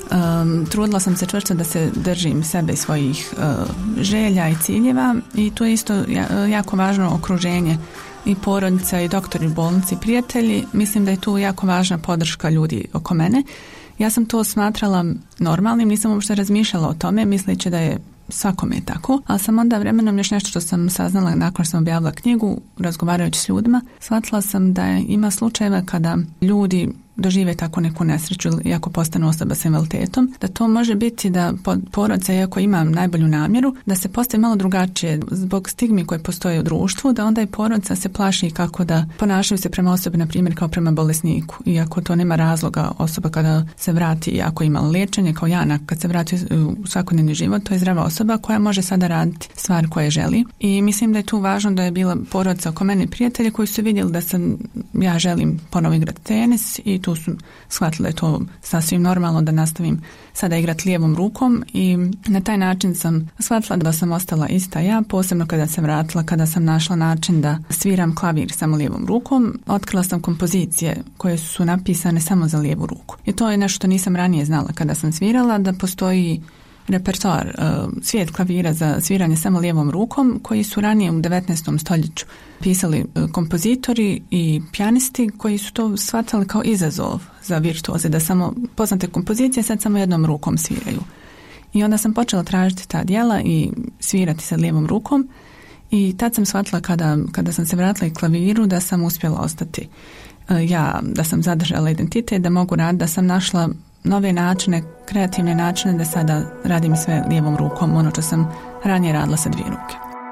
trudila sam se čvrsto da se držim sebe i svojih želja i ciljeva, i tu je isto jako važno okruženje i porodica i doktori u bolnici, prijatelji. Mislim da je tu jako važna podrška ljudi oko mene. Ja sam to smatrala normalnim, nisam uopšte razmišljala o tome, misleći da je svakome je tako, ali sam onda vremenom još nešto što sam saznala nakon što sam objavila knjigu, razgovarajući s ljudima, shvatila sam da ima slučajeva kada ljudi dožive tako neku nesreću ili ako postanu osoba sa invaliditetom, da to može biti da porodica, iako ima najbolju namjeru, da se postavi malo drugačije zbog stigmi koje postoje u društvu, da onda i porodica se plaši kako da ponašaju se prema osobi, na primjer kao prema bolesniku. Iako to nema razloga, osoba kada se vrati, ako ima liječenje kao Jana, kad se vrati u svakodnevni život, to je zdrava osoba koja može sada raditi stvari koje želi. I mislim da je tu važno da je bila porodica oko mene prijatelji koji su vidjeli da ja želim ponovo igrati tenis i tu su shvatili da je to sasvim normalno da nastavim sada igrati lijevom rukom i na taj način sam shvatila da sam ostala ista ja, posebno kada sam vratila, kada sam našla način da sviram klavir samo lijevom rukom. Otkrila sam kompozicije koje su napisane samo za lijevu ruku. I to je nešto što nisam ranije znala kada sam svirala, da postoji repertoar, svijet klavira za sviranje samo lijevom rukom koji su ranije u 19. stoljeću pisali kompozitori i pijanisti koji su to shvatali kao izazov za virtuoze, da samo poznate kompozicije sad samo jednom rukom sviraju. I onda sam počela tražiti ta djela i svirati sa lijevom rukom i tad sam shvatila kada sam se vratila i klaviru da sam uspjela ostati ja, da sam zadržala identitet, da mogu raditi, da sam našla nove načine, kreativne načine da sada radim sve lijevom rukom, ono što sam ranije radila sa 2 ruke.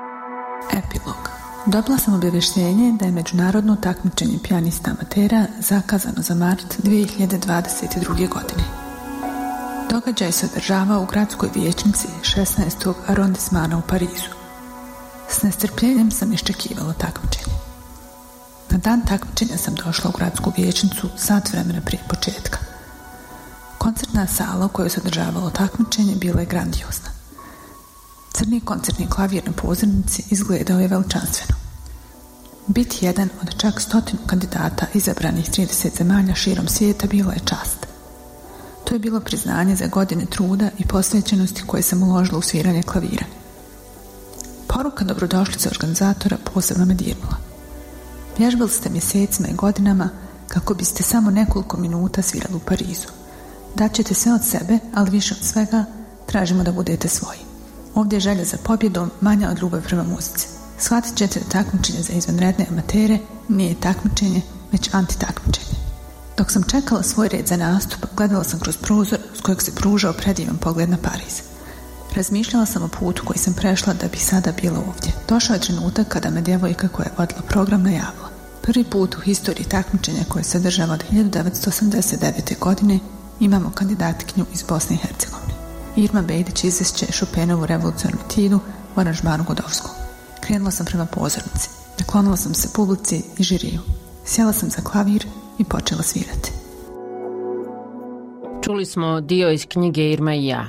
Epilog. Dobila sam obavještenje da je međunarodno takmičenje pijanista amatera zakazano za mart 2022. godine. Događaj se održava u gradskoj vijećnici 16. arondismana u Parizu. S nestrpljenjem sam iščekivala takmičenje. Na dan takmičenja sam došla u gradsku vijećnicu sat vremena prije početka. Koncertna sala u kojoj se održavalo takmičenje bila je grandiozna. Crni koncertni klavir na pozornici izgledao je veličanstveno. Biti jedan od čak 100 kandidata izabranih 30 zemalja širom svijeta bila je čast. To je bilo priznanje za godine truda i posvećenosti koje sam uložila u sviranje klavira. Poruka dobrodošlice organizatora posebno me dirnula. Vježbali ste mjesecima i godinama kako biste samo nekoliko minuta svirali u Parizu. Daćete sve od sebe, ali više od svega tražimo da budete svoji. Ovdje je želja za pobjedom manja od ljubavi prema muzici. Shvatit ćete da takmičenje za izvanredne amatere nije takmičenje, već antitakmičenje. Dok sam čekala svoj red za nastup, gledala sam kroz prozor s kojeg se pružao predivan pogled na Pariz. Razmišljala sam o putu koji sam prešla da bi sada bila ovdje. Došao je trenutak kada me djevojka koja je vodila program najavila. Prvi put u historiji takmičenja koje se održava od 1989. godine imamo kandidatkinju iz Bosne i Hercegovine. Irma Bejdić izvešće Chopinovu revolucionarnu etudu u aranžmanu Godovskog. Krenula sam prema pozornici. Naklonila sam se publici i žiriju. Sjela sam za klavir i počela svirati. Čuli smo dio iz knjige Irma i ja.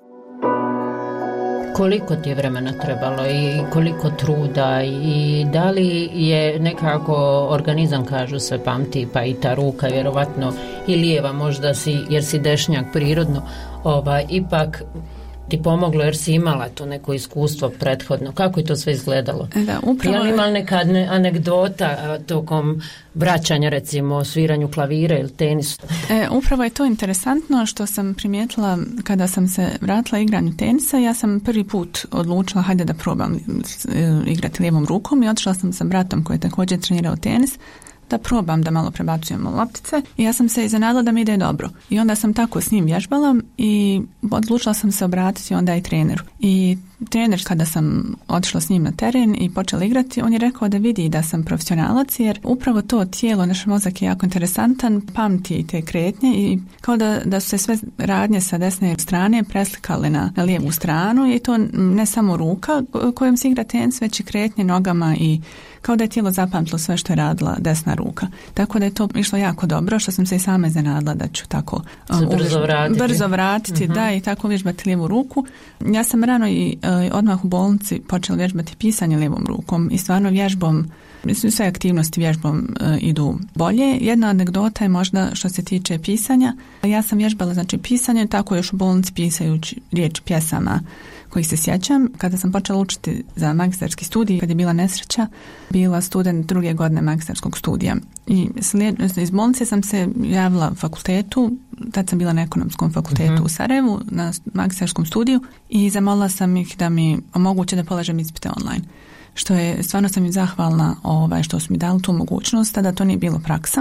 Koliko ti je vremena trebalo i koliko truda i da li je nekako organizam, kažu, sve pamti, pa i ta ruka vjerovatno i lijeva možda jer si dešnjak prirodno, ipak ti pomoglo jer si imala to neko iskustvo prethodno. Kako je to sve izgledalo? Da, upravo... Je li imala neka anegdota tokom vraćanja, recimo, o sviranju klavira ili tenisu? Upravo je to interesantno što sam primijetila kada sam se vratila igranju tenisa. Ja sam prvi put odlučila hajde da probam igrati lijevom rukom i otišla sam sa bratom koji je također trenirao tenis da probam da malo prebacujemo loptice i ja sam se iznenadila da mi ide dobro. I onda sam tako s njim vježbala i odlučila sam se obratiti onda i treneru. I trener, kada sam otišla s njim na teren i počela igrati, on je rekao da vidi da sam profesionalac jer upravo to tijelo, naš mozak je jako interesantan, pamti te kretnje i kao da su se sve radnje sa desne strane preslikale na lijevu stranu i to ne samo ruka kojom se igra tenis, već i kretnje nogama i kao da je tijelo zapamtilo sve što je radila desna ruka. Tako da je to išlo jako dobro, što sam se i sama iznenadila da ću tako brzo vratiti, da, i tako vježbati lijevu ruku. Ja sam rano i odmah u bolnici počela vježbati pisanje lijevom rukom i stvarno vježbom, sve aktivnosti vježbom idu bolje. Jedna anegdota je možda što se tiče pisanja. Ja sam vježbala pisanje, tako još u bolnici pisajući riječi pjesama kojih se sjećam. Kada sam počela učiti za magistarski studij, kad je bila nesreća, bila student 2. godine magistarskog studija. I iz bolnice sam se javila fakultetu, tad sam bila na ekonomskom fakultetu u Sarajevu, na magistarskom studiju i zamolila sam ih da mi omoguće da polažem ispite online. Što je, stvarno sam im zahvalna što su mi dali tu mogućnost, tada to nije bilo praksa.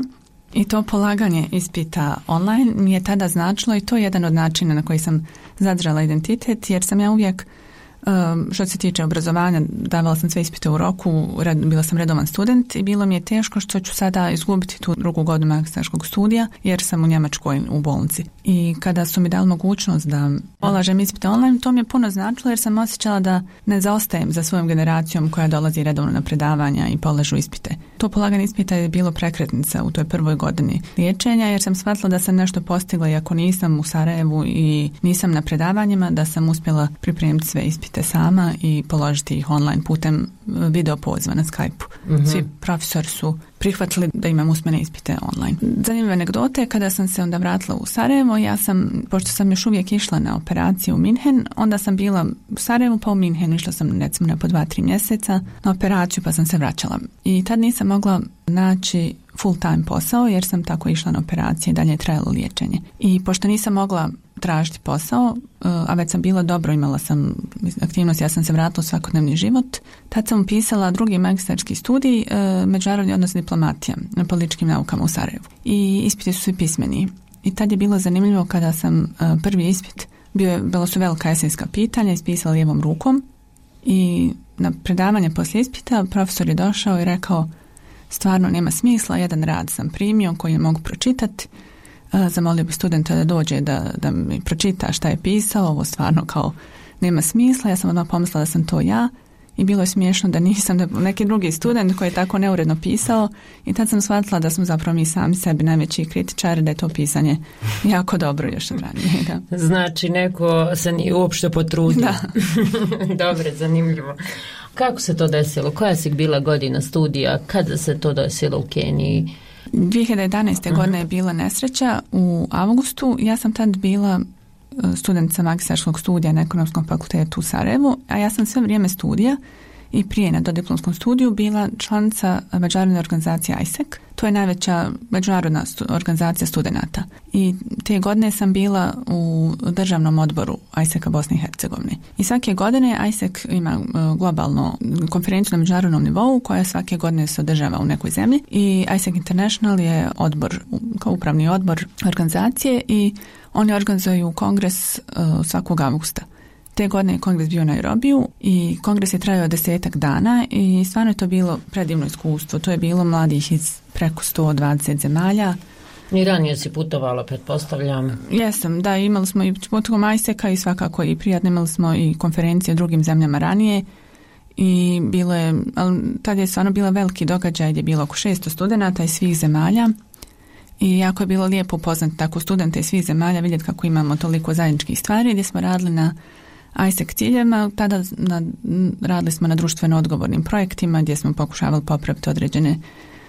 I to polaganje ispita online mi je tada značilo i to je jedan od načina na koji sam zadržala identitet, jer sam ja uvijek, što se tiče obrazovanja, davala sam sve ispite u roku, bila sam redovan student i bilo mi je teško što ću sada izgubiti tu drugu godinu magistarskog studija jer sam u Njemačkoj u bolnici. I kada su mi dali mogućnost da polažem ispite online, to mi je puno značilo jer sam osjećala da ne zaostajem za svojom generacijom koja dolazi redovno na predavanja i polažu ispite. To polaganje ispita je bilo prekretnica u toj prvoj godini liječenja jer sam shvatila da sam nešto postigla, iako nisam u Sarajevu i nisam na predavanjima, da sam uspjela pripremiti sve ispite sama i položiti ih online putem video poziva na Skype-u. Mhm. Svi profesori su prihvatili da imam usmene ispite online. Zanimljive anegdote, kada sam se onda vratila u Sarajevo, pošto sam još uvijek išla na operaciju u Minhen, onda sam bila u Sarajevu pa u Minhenu, išla sam recimo na po 2-3 mjeseca na operaciju pa sam se vraćala. I tad nisam mogla naći full time posao jer sam tako išla na operacije i dalje je trajalo liječenje. I pošto nisam mogla tražiti posao, a već sam bila dobro, imala sam aktivnost, ja sam se vratila u svakodnevni život. Tad sam upisala drugi magistarski studij, međunarodni odnos diplomatija na političkim naukama u Sarajevu. I ispiti su svi pismeni. I tad je bilo zanimljivo kada sam prvi ispit, bilo su velika esejska pitanja, ispisala lijevom rukom i na predavanje poslije ispita profesor je došao i rekao: stvarno nema smisla, jedan rad sam primio koji ne mogu pročitati, zamolio bi studenta da dođe da mi pročita šta je pisao, ovo stvarno kao nema smisla. Ja sam odmah pomislila da sam to ja i bilo je smiješno da nisam, da neki drugi student koji je tako neuredno pisao, i tad sam shvatila da smo zapravo mi sami sebi najveći kritičari, da je to pisanje jako dobro još od ranije. Da. Znači neko se nije uopšte potrudio. Da. Dobro, zanimljivo. Kako se to desilo? Koja si bila godina studija? Kada se to desilo u Keniji? 2011. godine je bila nesreća u avgustu. Ja sam tad bila studentica magistarskog studija na Ekonomskom fakultetu u Sarajevu, a ja sam sve vrijeme studija i prije na dodiplomskom studiju bila članica međunarodne organizacije ISEC. To je najveća međunarodna organizacija studenata. I te godine sam bila u državnom odboru ISEC-a Bosne i Hercegovine. I svake godine ISEC ima globalno konferenciju na međunarodnom nivou koja svake godine se održava u nekoj zemlji. I ISEC International je odbor, kao upravni odbor organizacije, i oni organizuju kongres svakog avgusta. Te godine je kongres bio na Nairobiju i kongres je trajao 10 dana i stvarno je to bilo predivno iskustvo. To je bilo mladih iz preko 120 zemalja. I ranije si putovala, pretpostavljam. Jesam, da, imali smo i putovom ISEC-a i svakako i prijatno, imali smo i konferencije u drugim zemljama ranije i bilo je, ali tad je stvarno bila veliki događaj gdje je bilo oko 600 studenata iz svih zemalja. I jako je bilo lijepo upoznati tako studente iz svih zemalja, vidjeti kako imamo toliko zajedničkih stvari, gdje smo radili na ISEC ciljevima. Tada radili smo na društveno odgovornim projektima gdje smo pokušavali popraviti određene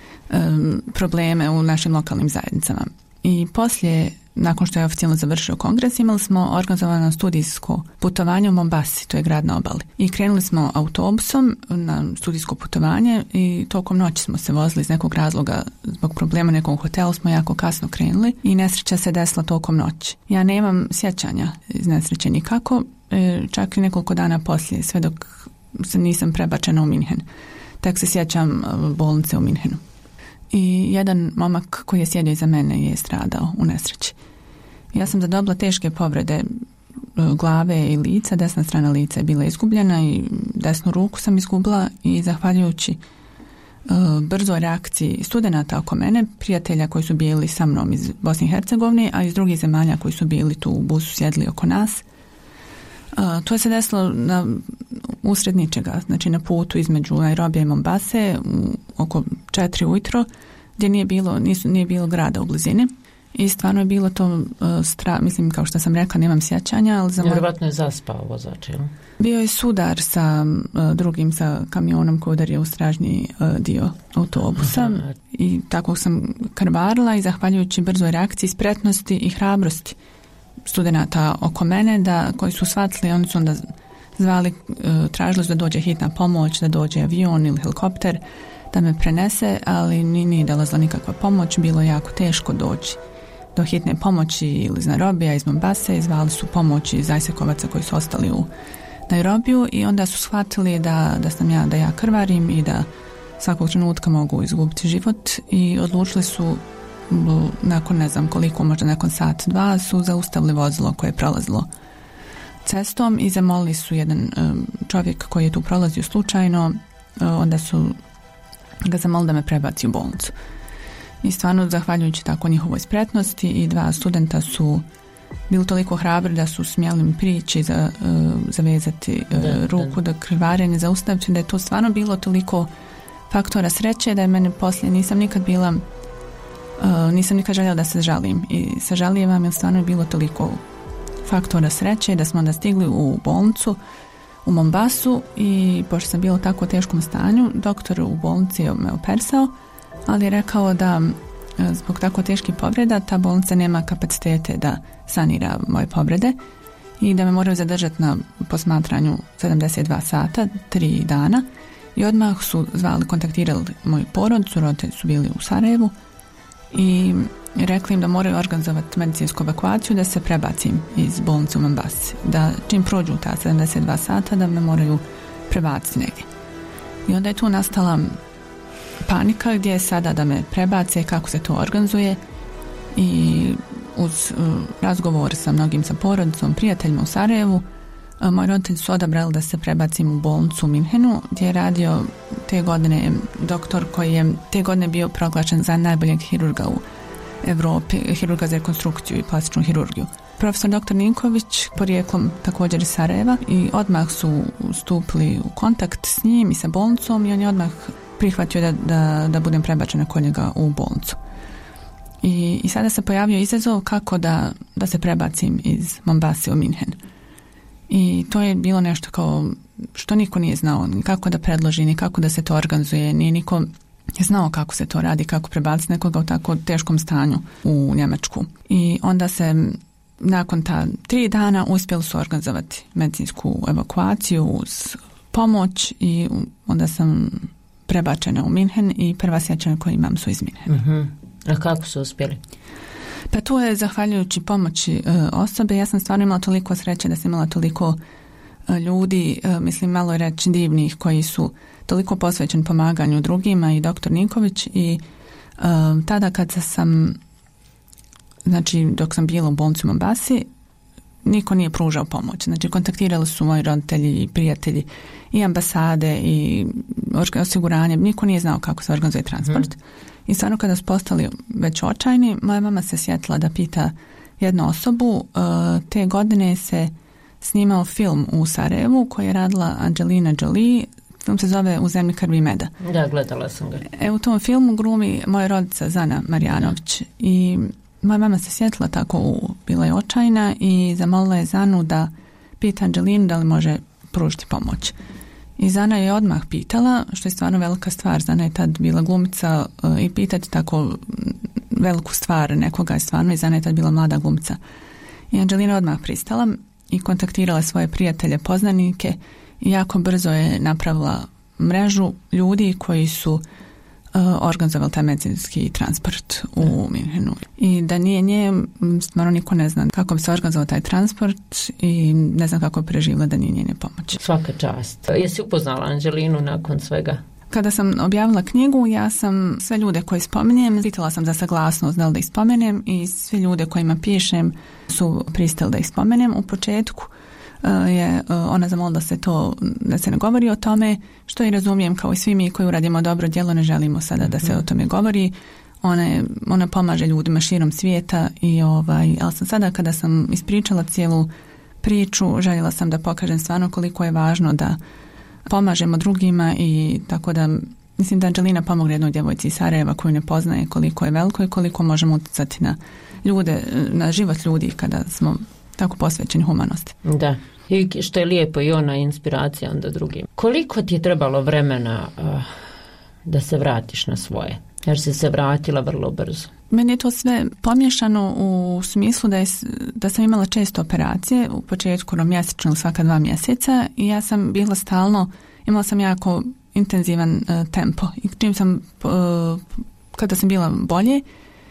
probleme u našim lokalnim zajednicama. I poslije, nakon što je oficijalno završio kongres, imali smo organizovano studijsko putovanje u Mombasi, to je grad na obali. I krenuli smo autobusom na studijsko putovanje i tokom noći smo se vozili iz nekog razloga, zbog problema nekog hotelu smo jako kasno krenuli i nesreća se desila tokom noći. Ja nemam sjećanja iz nesreće nikako, čak i nekoliko dana poslije, sve dok se nisam prebačena u Minhen. Tek se sjećam bolnice u Minhenu. I jedan momak koji je sjedio iza mene je stradao u nesreći. Ja sam zadobila teške povrede glave i lica, desna strana lica je bila izgubljena i desnu ruku sam izgubila, i zahvaljujući brzoj reakciji studenata oko mene, prijatelja koji su bili sa mnom iz Bosne i Hercegovine, a iz drugih zemalja koji su bili tu u busu, sjedli oko nas. To se desilo usred ničega, znači na putu između Nairobija i Mombase oko 4 ujutro, gdje nije bilo grada u blizini. I stvarno je bilo to mislim, kao što sam rekla, nemam sjećanja, ali vjerovatno je zaspao vozač, jel? Bio je sudar sa drugim, sa kamionom koji udario u stražnji dio autobusa. I tako sam krvarila, i zahvaljujući brzoj reakciji, spretnosti i hrabrosti studenata oko mene, koji su shvatili, oni su onda zvali, tražili su da dođe hitna pomoć, da dođe avion ili helikopter da me prenese, ali nije dolazila nikakva pomoć, bilo je jako teško doći do hitne pomoći ili iz Nairobija, iz Mombase, zvali su pomoć iz ISEC-ovaca koji su ostali u Nairobiju, i onda su shvatili da ja krvarim i da svakog trenutka mogu izgubiti život, i odlučili su nakon ne znam koliko, možda nakon sat, dva, su zaustavili vozilo koje je prolazilo cestom i zamolili su jedan čovjek koji je tu prolazio slučajno, onda su ga zamolili da me prebaci u bolnicu. I stvarno, zahvaljujući tako njihovoj spretnosti, i 2 studenta su bili toliko hrabri da su smjeli mi prići zavezati ruku da krvarenje zaustaviti, da je to stvarno bilo toliko faktora sreće da je mene poslije nisam nikad željela da se žalim, i sažalijevam jer stvarno je bilo toliko faktora sreće da smo onda stigli u bolnicu u Mombasu, i pošto sam bila u tako teškom stanju, doktor u bolnici me operisao, ali je rekao da zbog tako teških povreda ta bolnica nema kapacitete da sanira moje povrede i da me moraju zadržati na posmatranju 72 sata, 3 dana, i odmah su kontaktirali moju porodicu, roditelji su bili u Sarajevu i rekli im da moraju organizovati medicinsku evakuaciju, da se prebacim iz bolnice u Mombasi, da čim prođu ta 72 sata da me moraju prebaciti negdje. I onda je tu nastala panika gdje je sada da me prebace, kako se to organizuje, i uz razgovor sa mnogim, sa porodicom, prijateljima u Sarajevu, moji roditelji su odabrali da se prebacim u bolnicu u Minhenu, gdje je radio te godine doktor koji je te godine bio proglašen za najboljeg hirurga u Europi, hirurga za rekonstrukciju i plastičnu hirurgiju. Profesor dr. Ninković, porijeklom također iz Sarajeva, i odmah su stupili u kontakt s njim i sa bolnicom, i on je odmah prihvatio da budem prebačena kod njega u bolnicu. I sada se pojavio izazov kako da se prebacim iz Mombase u Minhen. I to je bilo nešto kao što niko nije znao, ni kako da predloži, ni kako da se to organizuje, nije niko znao kako se to radi, kako prebaciti nekoga u tako teškom stanju u Njemačku. I onda se nakon ta 3 dana uspjeli su organizovati medicinsku evakuaciju uz pomoć, i onda sam prebačena u Minhen i prva sjećanja koje imam su iz Minhena. A kako su uspjeli? Pa tu je zahvaljujući pomoći osobe. Ja sam stvarno imala toliko sreće da sam imala toliko ljudi, mislim malo je reći divnih, koji su toliko posvećeni pomaganju drugima, i doktor Ninković, i tada kad sam, znači dok sam bila u bolnici u Mombasi, niko nije pružao pomoć. Znači kontaktirali su moji roditelji i prijatelji i ambasade i osiguranje, niko nije znao kako se organizuje transport. I stvarno kada su postali već očajni, moja mama se sjetila da pita jednu osobu. Te godine se snimao film u Sarajevu koji je radila Angelina Jolie. Film se zove U zemlji krvi i meda. Da, gledala sam ga. U tom filmu glumi moja rodica Zana Marjanović, i moja mama se sjetila tako, bila je očajna i zamolila je Zanu da pita Angelinu da li može pružiti pomoć. I Zana je odmah pitala, što je stvarno velika stvar. Zana je tad bila glumica, i pitati tako veliku stvar nekoga je stvarno, i Zana je tad bila mlada glumica. I Angelina odmah pristala i kontaktirala svoje prijatelje, poznanike, i jako brzo je napravila mrežu ljudi koji su organizovali taj medicinski transport u Minhenu. I da nije nje, stvarno niko ne zna kako bi se organizovao taj transport, i ne znam kako bi preživjela da nije njene pomoći. Svaka čast. Jesi upoznala Angelinu nakon svega? Kada sam objavila knjigu, ja sam sve ljude koje spominjem, pitala sam za saglasnost da li ih spomenem, i svi ljude kojima pišem su pristali da ih spomenem. U početku je ona zamolila da se ne govori o tome, što i razumijem, kao i svi mi koji uradimo dobro djelo, ne želimo sada da se o tome govori. Ona pomaže ljudima širom svijeta, ali sam sada, kada sam ispričala cijelu priču, željela sam da pokažem stvarno koliko je važno da pomažemo drugima, i tako da mislim da Angelina pomogne jednoj djevojci iz Sarajeva koju ne poznaje, koliko je veliko i koliko možemo utjecati na ljude, na život ljudi kada smo tako posvećeni humanosti. Da, i što je lijepo, i ona inspiracija onda drugim. Koliko ti je trebalo vremena da se vratiš na svoje? Jer si se vratila vrlo brzo. Meni je to sve pomiješano u smislu da sam imala često operacije, u početku mjesečno ili svaka 2 mjeseca, i ja sam bila stalno, imala sam jako intenzivan tempo, i čim sam, kada sam bila bolje,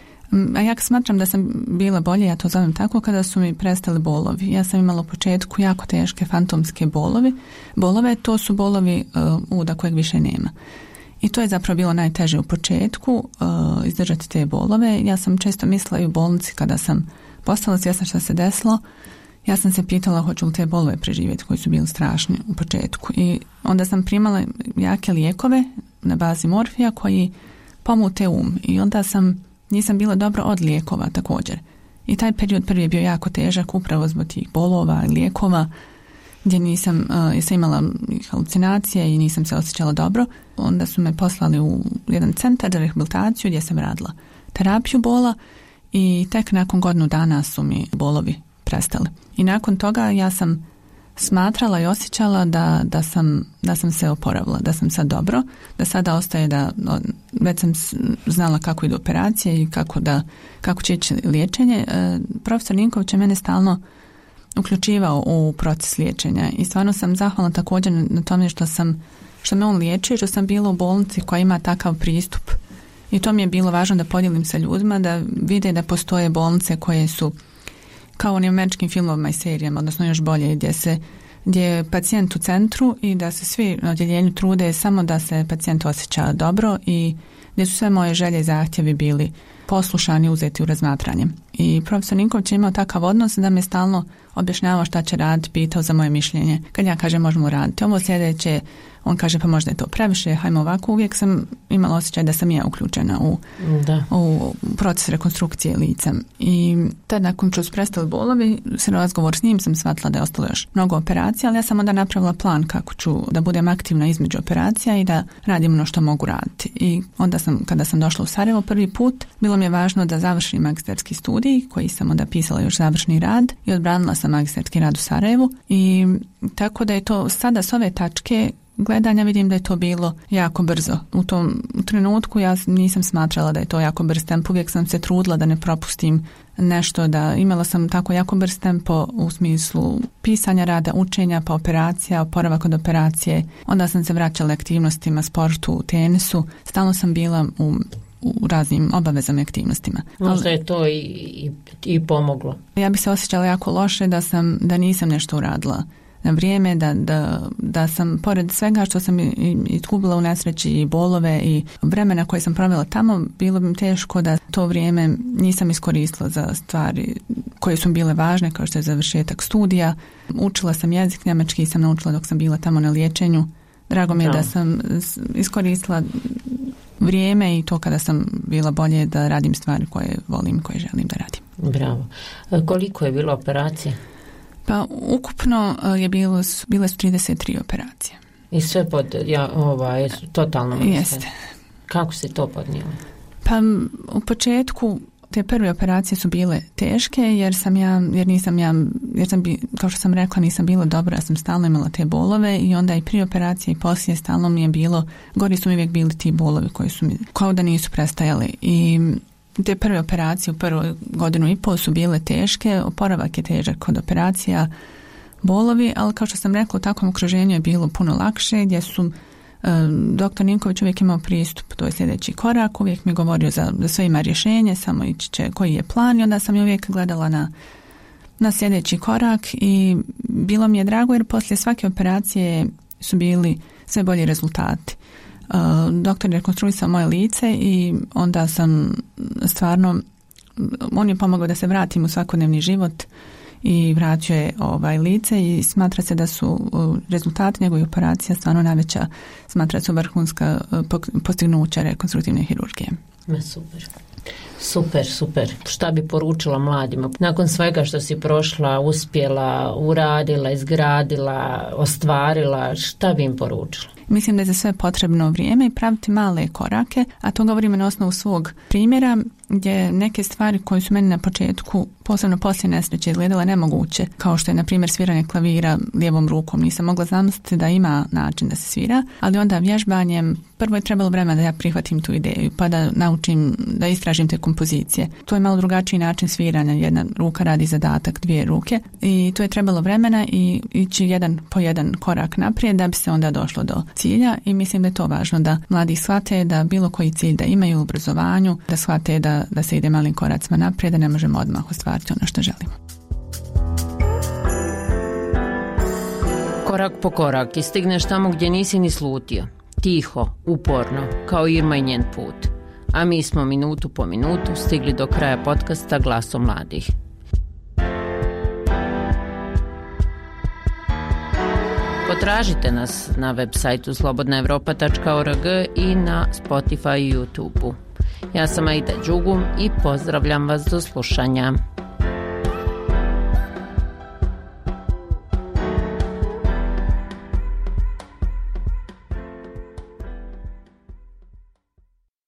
a ja smatram da sam bila bolje, ja to zovem tako, kada su mi prestali bolovi. Ja sam imala u početku jako teške fantomske bolove, to su bolovi uda kojeg više nema. I to je zapravo bilo najteže u početku, izdržati te bolove. Ja sam često mislila i u bolnici kada sam postala svjesna što se desilo, ja sam se pitala hoću li te bolove preživjeti koji su bili strašni u početku. I onda sam primala jake lijekove na bazi morfija koji pomute I onda nisam bila dobro od lijekova također. I taj period prvi je bio jako težak upravo zbog tih bolova i lijekova gdje nisam imala halucinacije i nisam se osjećala dobro. Onda su me poslali u jedan centar za rehabilitaciju gdje sam radila terapiju bola i tek nakon godinu dana su mi bolovi prestali. I nakon toga ja sam smatrala i osjećala da sam se oporavila, da sam sad dobro, da sada ostaje već sam znala kako idu operacije i kako će ići liječenje. Profesor Ninković je mene stalno uključivao u proces liječenja i stvarno sam zahvalna također na tome što me on liječi, što sam bila u bolnici koja ima takav pristup. I to mi je bilo važno da podijelim sa ljudima, da vide da postoje bolnice koje su kao onim američkim filmovima i serijama, odnosno još bolje, gdje je pacijent u centru i da se svi na odjeljenju trude samo da se pacijent osjeća dobro i gdje su sve moje želje i zahtjevi bili poslušani, uzeti u razmatranje. I profesor Ninković je imao takav odnos da me stalno objašnjavao šta će raditi, pitao za moje mišljenje. Kad ja kažem možemo raditi ovo sljedeće, on kaže pa možda je to previše, hajmo ovako. Uvijek sam imala osjećaj da sam ja uključena u proces rekonstrukcije lica. I tad nakon što su prestali bolovi, u razgovor s njim sam shvatila da je ostalo još mnogo operacija, ali ja sam onda napravila plan kako ću da budem aktivna između operacija i da radim ono što mogu raditi. I onda kada sam došla u Sarajevo prvi put, bilo mi je važno da završim magistarski studij, koji sam onda pisala još završni rad i odbranila sam magistarski rad u Sarajevu. I tako da je to sada s ove tačke gledanja vidim da je to bilo jako brzo. U tom trenutku ja nisam smatrala da je to jako brz tempo. Uvijek sam se trudila da ne propustim nešto, da imala sam tako jako brz tempo u smislu pisanja rada, učenja, pa operacija, oporavak od operacije. Onda sam se vraćala aktivnostima, sportu, tenisu. Stalno sam bila u raznim obavezama i aktivnostima. Možda je to i pomoglo. Ja bi se osjećala jako loše da nisam nešto uradila na vrijeme, da sam pored svega što sam izgubila u nesreći i bolove i vremena koje sam provela tamo, bilo bi mi teško da to vrijeme nisam iskoristila za stvari koje su bile važne, kao što je završetak studija. Učila sam jezik, njemački sam naučila dok sam bila tamo na liječenju. Drago mi je da sam iskoristila vrijeme i to kada sam bila bolje da radim stvari koje volim, koje želim da radim. Bravo. Koliko je bilo operacija? Pa ukupno bile su 33 operacije. I sve totalno ministre? Jeste. Kako si to podnijela? Pa u početku te prve operacije su bile teške jer kao što sam rekla nisam bila dobra, ja sam stalno imala te bolove i onda i prije operacije i poslije stalno mi je bilo, gori su mi uvijek bili ti bolovi koji su mi kao da nisu prestajali i te prve operacije u prvoj godinu i pol su bile teške, oporavak je težak kod operacija, bolovi, ali kao što sam rekla u takvom okruženju je bilo puno lakše gdje su doktor Ninković uvijek imao pristup, to je sljedeći korak, uvijek mi govorio za sve ima rješenje, samo ići će koji je plan i onda sam uvijek gledala na sljedeći korak i bilo mi je drago jer poslije svake operacije su bili sve bolji rezultati. Doktor je rekonstruisao moje lice i onda sam stvarno, on je pomogao da se vratim u svakodnevni život i vratio je lice i smatra se da su rezultati njegove operacije stvarno najveća, smatra se vrhunska postignuća rekonstruktivne hirurgije. Super. Šta bi poručila mladima? Nakon svega što si prošla, uspjela, uradila, izgradila, ostvarila, šta bi im poručila? Mislim da je za sve potrebno vrijeme i praviti male korake, a to govorimo na osnovu svog primjera gdje neke stvari koje su meni na početku, posebno poslije nesreće, izgledale nemoguće, kao što je na primjer sviranje klavira lijevom rukom. Nisam mogla zamisliti da ima način da se svira, ali onda vježbanjem prvo je trebalo vremena da ja prihvatim tu ideju, pa da naučim, da istražim te kompozicije. To je malo drugačiji način sviranja, jedna ruka radi zadatak, dvije ruke i to je trebalo vremena i ići jedan po jedan korak naprijed da bi se onda došlo do cilja i mislim da je to važno da mladi shvate da bilo koji cilj da imaju u obrazovanju, da shvate da se ide malim koracima naprijed, da ne možemo odmah ostvariti ono što želimo. Korak po korak i stigneš tamo gdje nisi ni slutio. Tiho, uporno, kao Irma i njen put. A mi smo minutu po minutu stigli do kraja podcasta Glasom mladih. Potražite nas na web sajtu slobodnaevropa.org i na Spotify i YouTube-u. Ja sam Aida Đugum i pozdravljam vas do slušanja.